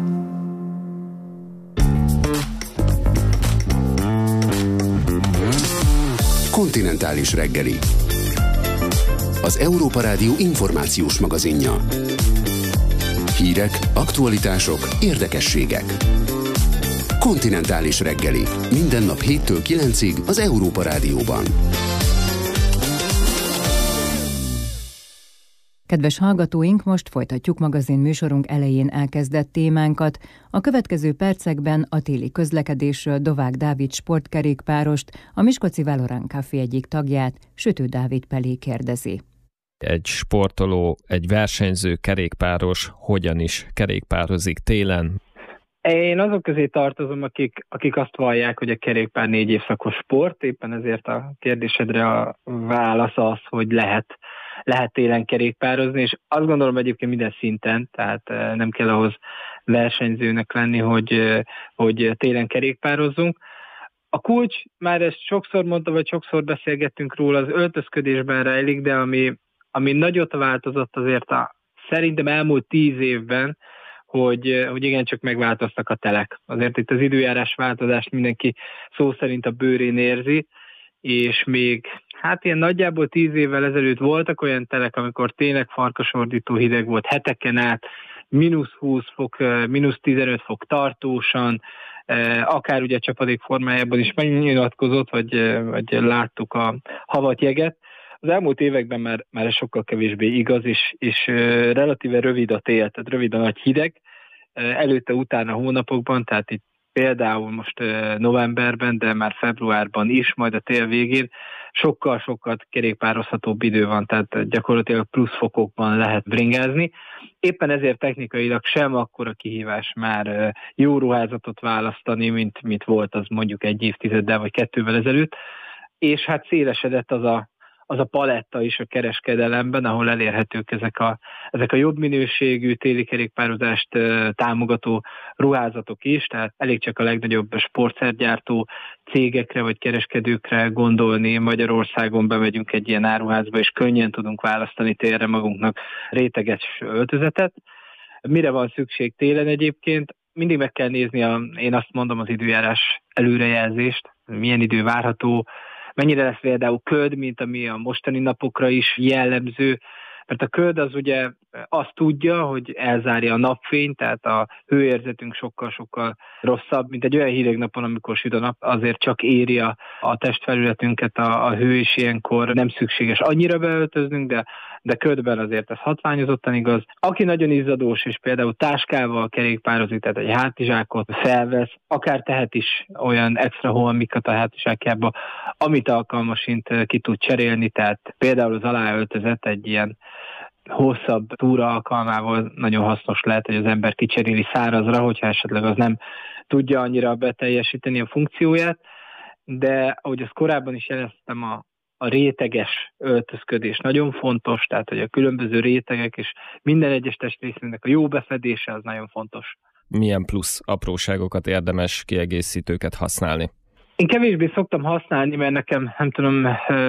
Kontinentális reggeli. Az Európa Rádió információs magazinja. Hírek, aktualitások, érdekességek. Kontinentális reggeli. Minden nap héttől kilencig az Európa Rádióban. Kedves hallgatóink, most folytatjuk magazin műsorunk elején elkezdett témánkat. A következő percekben a téli közlekedésről Dovák Dávid sportkerékpárost, a Miskolci Valorant Café egyik tagját, Sütő Dávid Pelé kérdezi. Egy sportoló, egy versenyző kerékpáros hogyan is kerékpározik télen? Én azok közé tartozom, akik, akik azt vallják, hogy a kerékpár négy évszakos sport, éppen ezért a kérdésedre a válasz az, hogy lehet lehet télen kerékpározni, és azt gondolom egyébként minden szinten, tehát nem kell ahhoz versenyzőnek lenni, hogy, hogy télen kerékpározzunk. A kulcs, már ezt sokszor mondta, vagy sokszor beszélgettünk róla, az öltözködésben rejlik, de ami, ami nagyot változott azért a, szerintem elmúlt tíz évben, hogy, hogy igencsak megváltoztak a telek. Azért itt az időjárás változást mindenki szó szerint a bőrén érzi, és még hát ilyen nagyjából tíz évvel ezelőtt voltak olyan telek, amikor tényleg farkasordító hideg volt, heteken át, mínusz húsz fok, mínusz tizenöt fok tartósan, akár ugye a csapadék formájában is megnyilatkozott, vagy, vagy láttuk a havat, jeget. Az elmúlt években már, már ez sokkal kevésbé igaz, és, és relatíve rövid a tél, tehát rövid a nagy hideg, előtte-utána hónapokban, tehát itt például most novemberben, de már februárban is, majd a tél végén sokkal-sokkal kerékpározhatóbb idő van, tehát gyakorlatilag plusz fokokban lehet bringázni. Éppen ezért technikailag sem akkora kihívás már jó ruházatot választani, mint, mint volt az mondjuk egy évtizeddel vagy kettővel ezelőtt, és hát szélesedett az a az a paletta is a kereskedelemben, ahol elérhetők ezek a, ezek a jobb minőségű téli kerékpározást támogató ruházatok is, tehát elég csak a legnagyobb sportszergyártó cégekre vagy kereskedőkre gondolni. Magyarországon bemegyünk egy ilyen áruházba, és könnyen tudunk választani télre magunknak réteges öltözetet. Mire van szükség télen egyébként? Mindig meg kell nézni, a, én azt mondom, az időjárás előrejelzést, milyen idő várható, mennyire lesz például köd, mint ami a mostani napokra is jellemző, mert a köd az ugye azt tudja, hogy elzárja a napfényt, tehát a hőérzetünk sokkal-sokkal rosszabb, mint egy olyan hideg napon, amikor süt a nap, azért csak éri a, a testfelületünket a, a hő, és ilyenkor nem szükséges annyira beöltöznünk, de, de ködben azért ez hatványozottan igaz. Aki nagyon izzadós, és például táskával kerékpározik, tehát egy hátizsákot felvesz, akár tehet is olyan extra holmikat a hátizsákjába, amit alkalmasint ki tud cserélni, tehát például az aláöltözet egy ilyen hosszabb túra alkalmával nagyon hasznos lehet, hogy az ember kicseréli szárazra, hogyha esetleg az nem tudja annyira beteljesíteni a funkcióját, de ahogy azt korábban is jeleztem, a, a réteges öltözködés nagyon fontos, tehát hogy a különböző rétegek és minden egyes testrészünknek a jó befedése az nagyon fontos. Milyen plusz apróságokat érdemes kiegészítőket használni? Én kevésbé szoktam használni, mert nekem, nem tudom,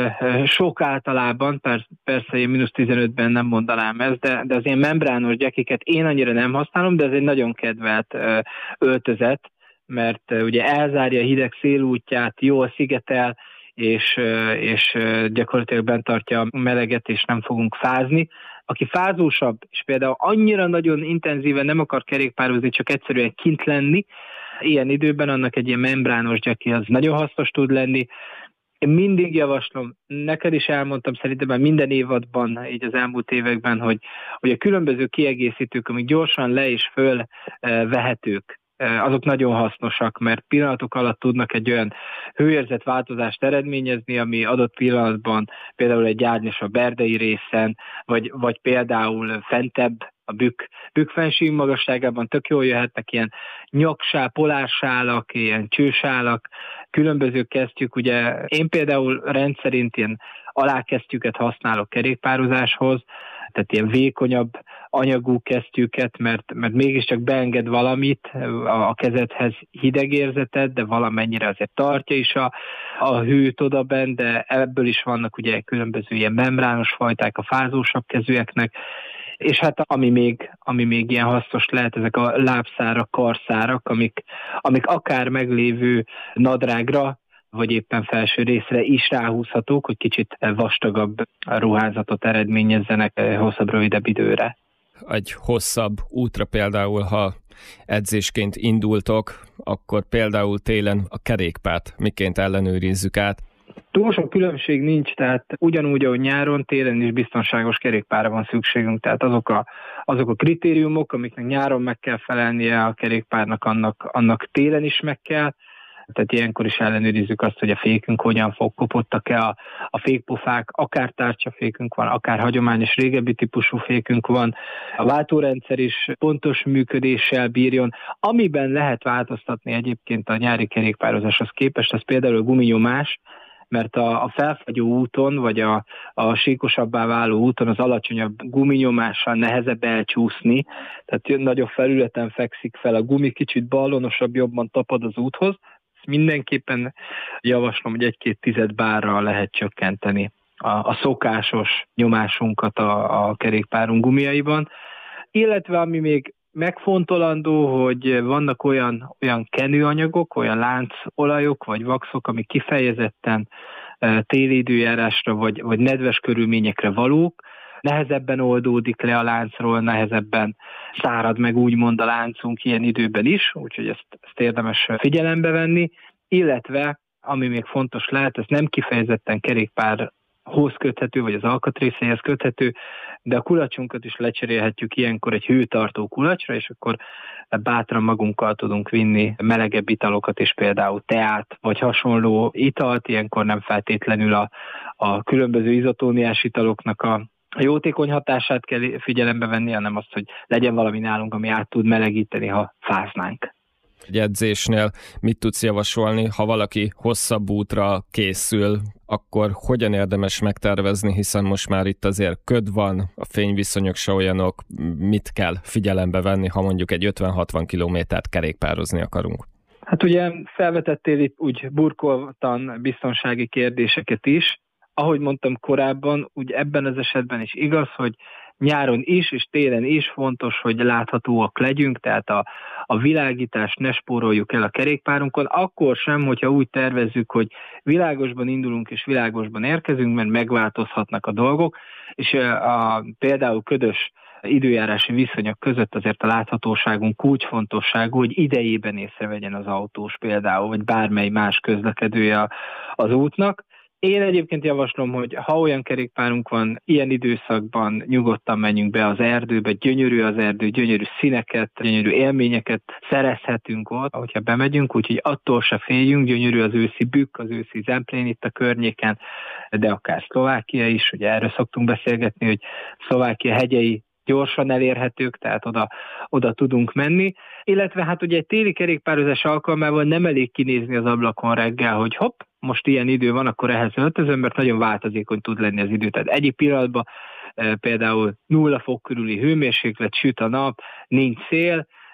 sok általában, persze én mínusz tizenötben nem mondanám ezt, de, de az ilyen membrános gyekiket én annyira nem használom, de ez egy nagyon kedvelt öltözet, mert ugye elzárja a hideg szélútját, jól szigetel, és, és gyakorlatilag bent tartja a meleget, és nem fogunk fázni. Aki fázósabb, és például annyira nagyon intenzíven nem akar kerékpározni, csak egyszerűen kint lenni, ilyen időben annak egy ilyen membrános gyaki az nagyon hasznos tud lenni. Én mindig javaslom, neked is elmondtam szerintem minden évadban, így az elmúlt években, hogy, hogy a különböző kiegészítők, amik gyorsan le és föl vehetők, azok nagyon hasznosak, mert pillanatok alatt tudnak egy olyan hőérzetváltozást eredményezni, ami adott pillanatban például egy árnyas a berdei részen, vagy, vagy például fentebb a bükk, bükkfenség magasságában tök jól jöhetnek ilyen nyaksál, polársálak, ilyen csősálak, különböző kesztyűk. Ugye én például rendszerint ilyen alákesztyűket használok kerékpározáshoz, tehát ilyen vékonyabb anyagú kesztyűket, mert, mert mégiscsak beenged valamit a, a kezedhez, hidegérzetet, de valamennyire azért tartja is a, a hőt odaben, de ebből is vannak ugye különböző ilyen membrános fajták a fázósabb kezűeknek, és hát ami még, ami még ilyen hasznos lehet, ezek a lábszárak, karszárak, amik, amik akár meglévő nadrágra, vagy éppen felső részre is ráhúzhatók, hogy kicsit vastagabb ruházatot eredményezzenek hosszabb, rövidebb időre. Egy hosszabb útra például, ha edzésként indultok, akkor például télen a kerékpárt miként ellenőrizzük át? Túl sok különbség nincs, tehát ugyanúgy, ahogy nyáron, télen is biztonságos kerékpárra van szükségünk, tehát azok a, azok a kritériumok, amiknek nyáron meg kell felelnie a kerékpárnak, annak, annak télen is meg kell. Tehát ilyenkor is ellenőrizzük azt, hogy a fékünk hogyan fog, kopottak-e a, a fékpofák, akár tárcsafékünk van, akár hagyományos régebbi típusú fékünk van, a váltórendszer is pontos működéssel bírjon. Amiben lehet változtatni egyébként a nyári kerékpározáshoz képest, az például a guminyomás, mert a, a felfagyó úton, vagy a, a síkosabbá váló úton az alacsonyabb guminyomással nehezebb elcsúszni, tehát nagyobb felületen fekszik fel a gumi, kicsit ballonosabb, jobban tapad az úthoz. Mindenképpen javaslom, hogy egy-két tized bárral lehet csökkenteni a, a szokásos nyomásunkat a, a kerékpárunk gumiaiban. Illetve ami még megfontolandó, hogy vannak olyan, olyan kenőanyagok, olyan láncolajok vagy vaxok, amik kifejezetten téli időjárásra vagy, vagy nedves körülményekre valók, nehezebben oldódik le a láncról, nehezebben szárad meg úgymond a láncunk ilyen időben is, úgyhogy ezt, ezt érdemes figyelembe venni, illetve, ami még fontos lehet, ez nem kifejezetten kerékpárhoz köthető, vagy az alkatrészeihez köthető, de a kulacsunkat is lecserélhetjük ilyenkor egy hőtartó kulacsra, és akkor bátran magunkkal tudunk vinni melegebb italokat is, például teát, vagy hasonló italt, ilyenkor nem feltétlenül a, a különböző izotóniás italoknak a A jótékony hatását kell figyelembe venni, hanem azt, hogy legyen valami nálunk, ami át tud melegíteni, ha fáznánk. Egy edzésnél mit tudsz javasolni, ha valaki hosszabb útra készül, akkor hogyan érdemes megtervezni, hiszen most már itt azért köd van, a fényviszonyok se olyanok, mit kell figyelembe venni, ha mondjuk egy ötven-hatvan kilométert kerékpározni akarunk? Hát ugye felvetettél itt úgy burkoltan biztonsági kérdéseket is. Ahogy mondtam korábban, úgy ebben az esetben is igaz, hogy nyáron is és télen is fontos, hogy láthatóak legyünk, tehát a, a világítást ne spóroljuk el a kerékpárunkon, akkor sem, hogyha úgy tervezzük, hogy világosban indulunk és világosban érkezünk, mert megváltozhatnak a dolgok, és a, a, például ködös időjárási viszonyok között azért a láthatóságunk kulcsfontosságú, hogy idejében észrevegyen az autós például, vagy bármely más közlekedője az útnak. Én egyébként javaslom, hogy ha olyan kerékpárunk van, ilyen időszakban nyugodtan menjünk be az erdőbe, gyönyörű az erdő, gyönyörű színeket, gyönyörű élményeket szerezhetünk ott, hogyha bemegyünk, úgyhogy attól se féljünk, gyönyörű az őszi bükk, az őszi Zemplén itt a környéken, de akár Szlovákia is, ugye erről szoktunk beszélgetni, hogy Szlovákia hegyei gyorsan elérhetők, tehát oda, oda tudunk menni. Illetve hát ugye egy téli kerékpározás alkalmával nem elég kinézni az ablakon reggel, hogy hopp, most ilyen idő van, akkor ehhez öltözöm, mert nagyon változékony tud lenni az idő. Tehát egyik pillanatban e, például nulla fok körüli hőmérséklet, süt a nap, nincs szél,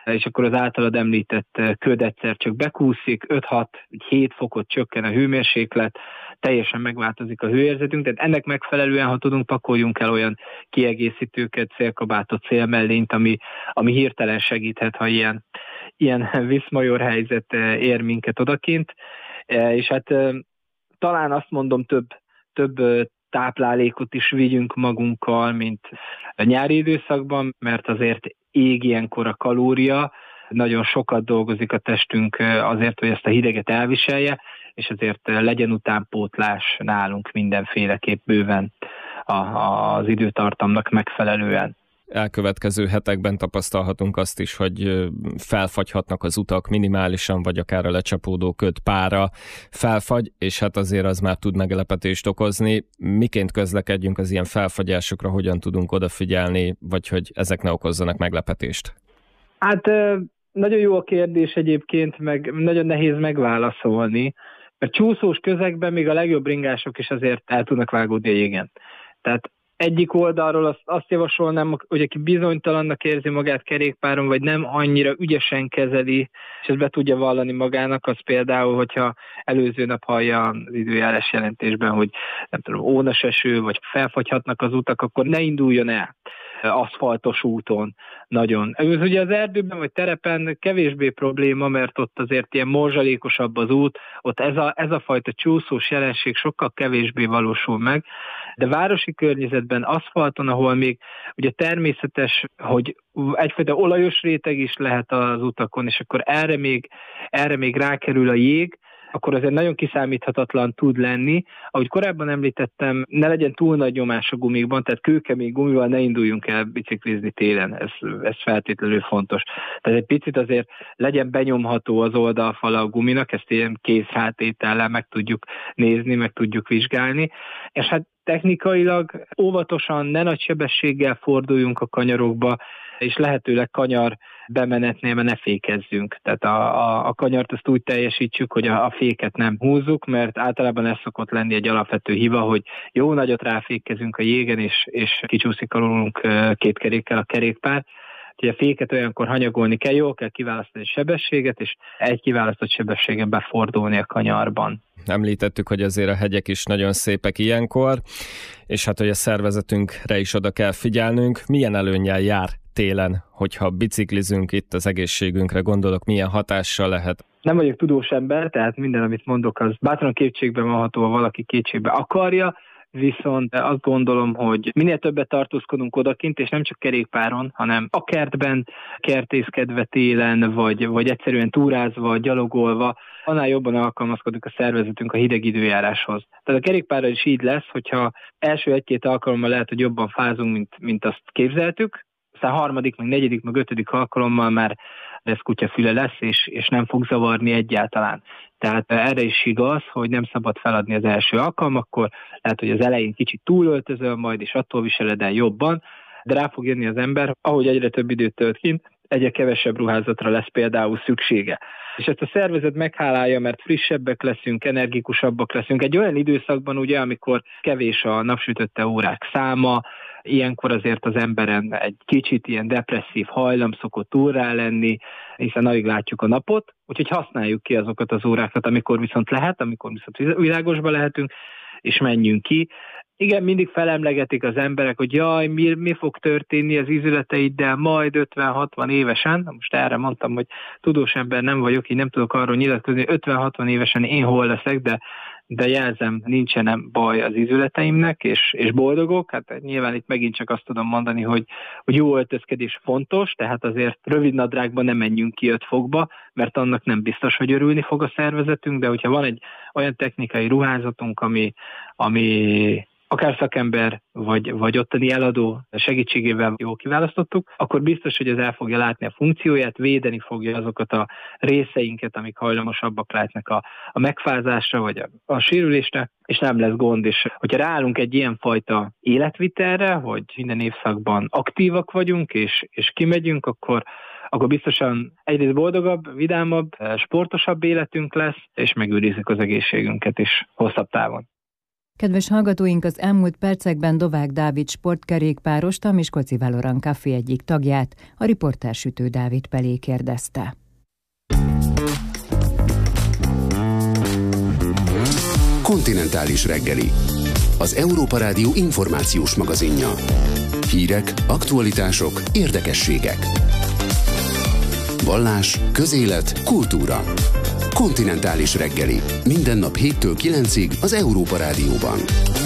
és akkor az általad említett köd egyszer csak bekúszik, öt-hat-hét fokot csökken a hőmérséklet, teljesen megváltozik a hőérzetünk, tehát ennek megfelelően, ha tudunk, pakoljunk el olyan kiegészítőket, célkabátot, célmellényt, ami, ami hirtelen segíthet, ha ilyen, ilyen viszmajor helyzet ér minket odakint, és hát talán azt mondom, több, több táplálékot is vigyünk magunkkal, mint a nyári időszakban, mert azért ég ilyenkor a kalória, nagyon sokat dolgozik a testünk azért, hogy ezt a hideget elviselje, és azért legyen utánpótlás nálunk mindenféleképp bőven az időtartamnak megfelelően. Elkövetkező hetekben tapasztalhatunk azt is, hogy felfagyhatnak az utak minimálisan, vagy akár a lecsapódó köd pára felfagy, és hát azért az már tud meglepetést okozni. Miként közlekedjünk az ilyen felfagyásokra, hogyan tudunk odafigyelni, vagy hogy ezek ne okozzanak meglepetést? Hát nagyon jó a kérdés egyébként, meg nagyon nehéz megválaszolni, mert csúszós közegben még a legjobb ringások is azért el tudnak vágódni a jégen. Tehát egyik oldalról azt, azt javasolnám, hogy aki bizonytalannak érzi magát kerékpáron, vagy nem annyira ügyesen kezeli, és ezt be tudja vallani magának, az például, hogyha előző nap hallja az időjárás jelentésben, hogy nem tudom, ónos eső, vagy felfagyhatnak az utak, akkor ne induljon el aszfaltos úton nagyon. Ez ugye az erdőben vagy terepen kevésbé probléma, mert ott azért ilyen morzsalékosabb az út, ott ez a, ez a fajta csúszós jelenség sokkal kevésbé valósul meg, de városi környezetben, aszfalton, ahol még ugye természetes, hogy egyfajta olajos réteg is lehet az utakon, és akkor erre még, erre még rákerül a jég, akkor azért nagyon kiszámíthatatlan tud lenni. Ahogy korábban említettem, ne legyen túl nagy nyomás a gumikban, tehát kőkemény gumival ne induljunk el biciklizni télen, ez, ez feltétlenül fontos. Tehát egy picit azért legyen benyomható az oldalfala a guminak, ezt ilyen kézrátétellel meg tudjuk nézni, meg tudjuk vizsgálni, és hát technikailag óvatosan, ne nagy sebességgel forduljunk a kanyarokba, és lehetőleg kanyar bemenetnél ne fékezzünk. Tehát a, a, a kanyart azt úgy teljesítsük, hogy a, a féket nem húzzuk, mert általában ez szokott lenni egy alapvető hiba, hogy jó nagyot ráfékezünk a jégen, és, és kicsúszik alulunk két kerékkel a kerékpár. Úgyhogy a féket olyankor hanyagolni kell, jól kell kiválasztani a sebességet, és egy kiválasztott sebességen befordulni a kanyarban. Említettük, hogy azért a hegyek is nagyon szépek ilyenkor, és hát, hogy a szervezetünkre is oda kell figyelnünk. Milyen előnnyel jár télen, hogyha biciklizünk, itt az egészségünkre gondolok, milyen hatással lehet? Nem vagyok tudós ember, tehát minden, amit mondok, az bátran kétségbe vanható, ha valaki kétségbe akarja, viszont azt gondolom, hogy minél többet tartózkodunk odakint, és nem csak kerékpáron, hanem a kertben, kertészkedve télen, vagy, vagy egyszerűen túrázva, gyalogolva, annál jobban alkalmazkodik a szervezetünk a hideg időjáráshoz. Tehát a kerékpárral is így lesz, hogyha első egy-két alkalommal lehet, hogy jobban fázunk, mint, mint azt képzeltük, aztán harmadik, meg negyedik, meg ötödik alkalommal már lesz kutyafüle lesz, és, és nem fog zavarni egyáltalán. Tehát erre is igaz, hogy nem szabad feladni az első alkalmakkor, lehet, hogy az elején kicsit túlöltözöl majd, és attól viseled el jobban, de rá fog jönni az ember, ahogy egyre több időt tölt kint, egyre kevesebb ruházatra lesz például szüksége. És ezt a szervezet meghálálja, mert frissebbek leszünk, energikusabbak leszünk. Egy olyan időszakban, ugye, amikor kevés a napsütötte órák száma, ilyenkor azért az emberen egy kicsit ilyen depresszív hajlam szokott túlrá lenni, hiszen alig látjuk a napot, úgyhogy használjuk ki azokat az órákat, amikor viszont lehet, amikor viszont világosba lehetünk, és menjünk ki. Igen, mindig felemlegetik az emberek, hogy jaj, mi, mi fog történni az ízületeiddel majd ötven-hatvan évesen. Most erre mondtam, hogy tudós ember nem vagyok, így nem tudok arról nyilatkozni, hogy ötven-hatvan évesen én hol leszek, de, de jelzem, nincsenem baj az ízületeimnek, és, és boldogok. Hát nyilván itt megint csak azt tudom mondani, hogy, hogy jó öltözkedés fontos, tehát azért rövid nadrágban nem menjünk ki öt fokba, mert annak nem biztos, hogy örülni fog a szervezetünk, de hogyha van egy olyan technikai ruházatunk, ami, ami akár szakember, vagy, vagy ottani eladó segítségével jól kiválasztottuk, akkor biztos, hogy ez el fogja látni a funkcióját, védeni fogja azokat a részeinket, amik hajlamosabbak lehetnek a, a megfázásra, vagy a, a sérülésre, és nem lesz gond. És hogyha ráállunk egy ilyenfajta életvitelre, hogy minden évszakban aktívak vagyunk, és, és kimegyünk, akkor akkor biztosan egyrészt boldogabb, vidámabb, sportosabb életünk lesz, és megőrizzük az egészségünket is hosszabb távon. Kedves hallgatóink, az elmúlt percekben Dovák Dávid sportkerékpárost, a Miskolci Valoran Café egyik tagját, a riporter Sütő Dávid Pelé kérdezte. Kontinentális reggeli. Az Európa Rádió információs magazinja. Hírek, aktualitások, érdekességek. Vallás, közélet, kultúra. Kontinentális reggeli. Minden nap héttől kilencig az Európa Rádióban.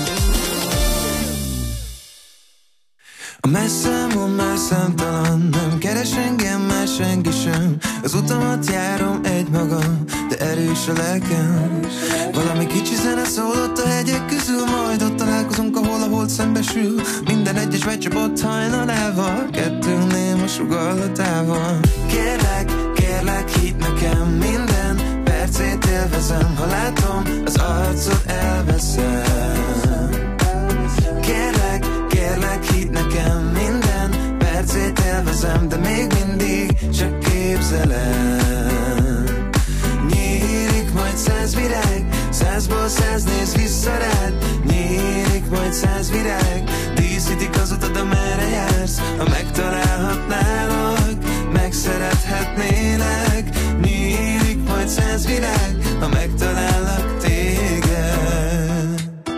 A messzámom már számtalan, nem keres engem már senki sem. Az utamat járom egymagam, de erős a lelkem. Valami kicsi zene szólott a hegyek közül, majd ott találkozunk, ahol a hold szembesül. Minden egyes becsapott hajnalával, kettőnk néma sugallatával. Kérlek, kérlek, hidd nekem, minden percét élvezem. Ha látom, az arcod elveszem. Kérlek, kérlek, hidd nekem, minden percét élvezem, de még mindig csak képzelem. Nyílik majd száz virág, százból száz néz vissza rád. Nyílik majd száz virág, díszítik az utad, amerre jársz. Ha megtalálhatnálak, megszerethetnélek. Nyílik majd száz virág, ha megtalállak téged.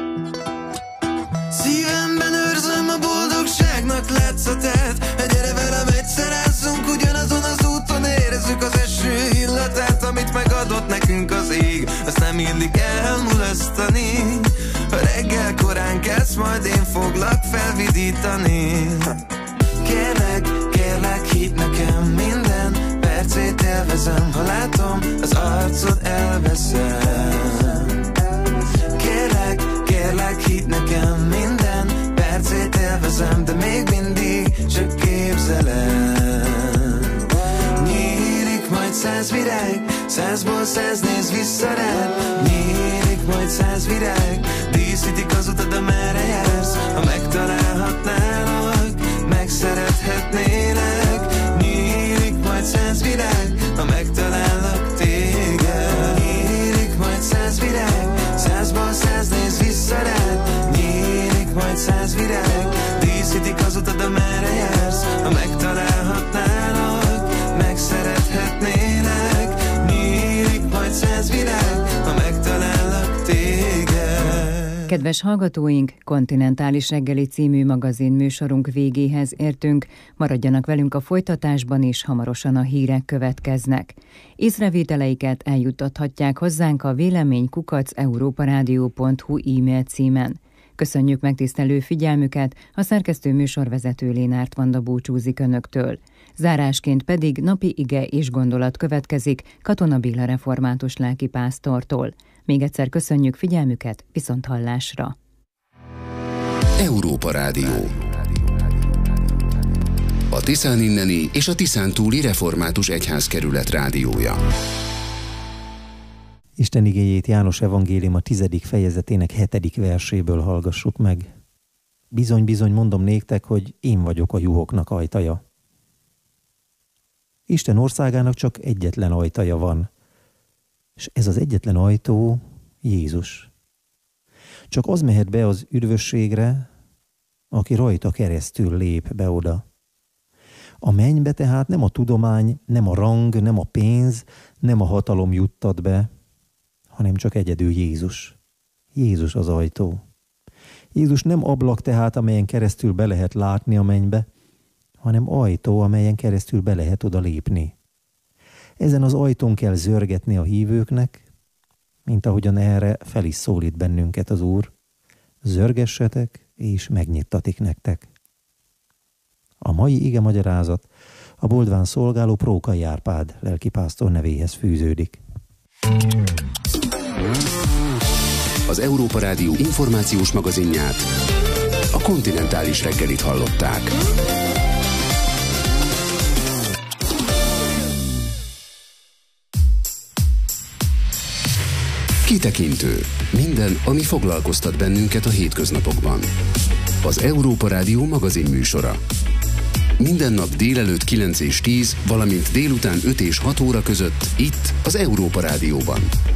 Szívemben őrzöm a boldogságnak látszatát. Gyere velem egyszer ázzunk ugyanazon az úton, érezzük az eső illatát, amit megadott nekünk az ég. Azt nem illik elmulasztani. Ha reggel korán kezd, majd én foglak felvidítani. Kérlek, kérlek, hidd nekem, minden percét élvezem. Ha látom, az arcod elveszem. Kérlek, kérlek, hidd nekem, minden percét élvezem, de még mindig csak képzelem. Nyílik majd száz virág, százból száz néz vissza rád. Nyílik majd száz virág, díszítik az utad, amerre jársz. Ha megtalálhatnálak, megszerethetnélek. Nyílik majd száz virág, ha megtalállak téged. Nyílik majd száz virág, százból száz néz vissza rád. Nyílik majd száz virág, díszítik az utad, amerre jársz. Ha megtalálhatnálak, megszerethetnélek. Nyílik majd száz virág, ha megtalállak téged. Kedves hallgatóink, Kontinentális reggeli című magazin műsorunk végéhez értünk. Maradjanak velünk a folytatásban, és hamarosan a hírek következnek. Észrevételeiket eljuttathatják hozzánk a vélemény kukac európarádió pont hu e-mail címen. Köszönjük megtisztelő figyelmüket, a szerkesztő műsorvezető Lénárt Vanda búcsúzik önöktől. Zárásként pedig napi ige és gondolat következik Katona Béla református lelkipásztortól. Még egyszer köszönjük figyelmüket, viszonthallásra! Európa Rádió. A Tiszán inneni és a Tiszán túli református egyházkerület rádiója. Isten igéjét János evangélium a tizedik fejezetének hetedik verséből hallgassuk meg. Bizony-bizony mondom néktek, hogy én vagyok a juhoknak ajtaja. Isten országának csak egyetlen ajtaja van, és ez az egyetlen ajtó Jézus. Csak az mehet be az üdvösségre, aki rajta keresztül lép be oda. A mennybe tehát nem a tudomány, nem a rang, nem a pénz, nem a hatalom juttat be, hanem csak egyedül Jézus. Jézus az ajtó. Jézus nem ablak tehát, amelyen keresztül be lehet látni a mennybe, hanem ajtó, amelyen keresztül be lehet oda lépni. Ezen az ajtón kell zörgetni a hívőknek, mint ahogyan erre fel is szólít bennünket az Úr. Zörgessetek, és megnyittatik nektek. A mai ige magyarázat a Boldván szolgáló Prókai Árpád lelkipásztor nevéhez fűződik. Az Európa Rádió információs magazinját, a Kontinentális reggelit hallották. Kitekintő. Minden, ami foglalkoztat bennünket a hétköznapokban. Az Európa Rádió magazin műsora. Minden nap délelőtt kilenc és tíz, valamint délután öt és hat óra között itt az Európa Rádióban.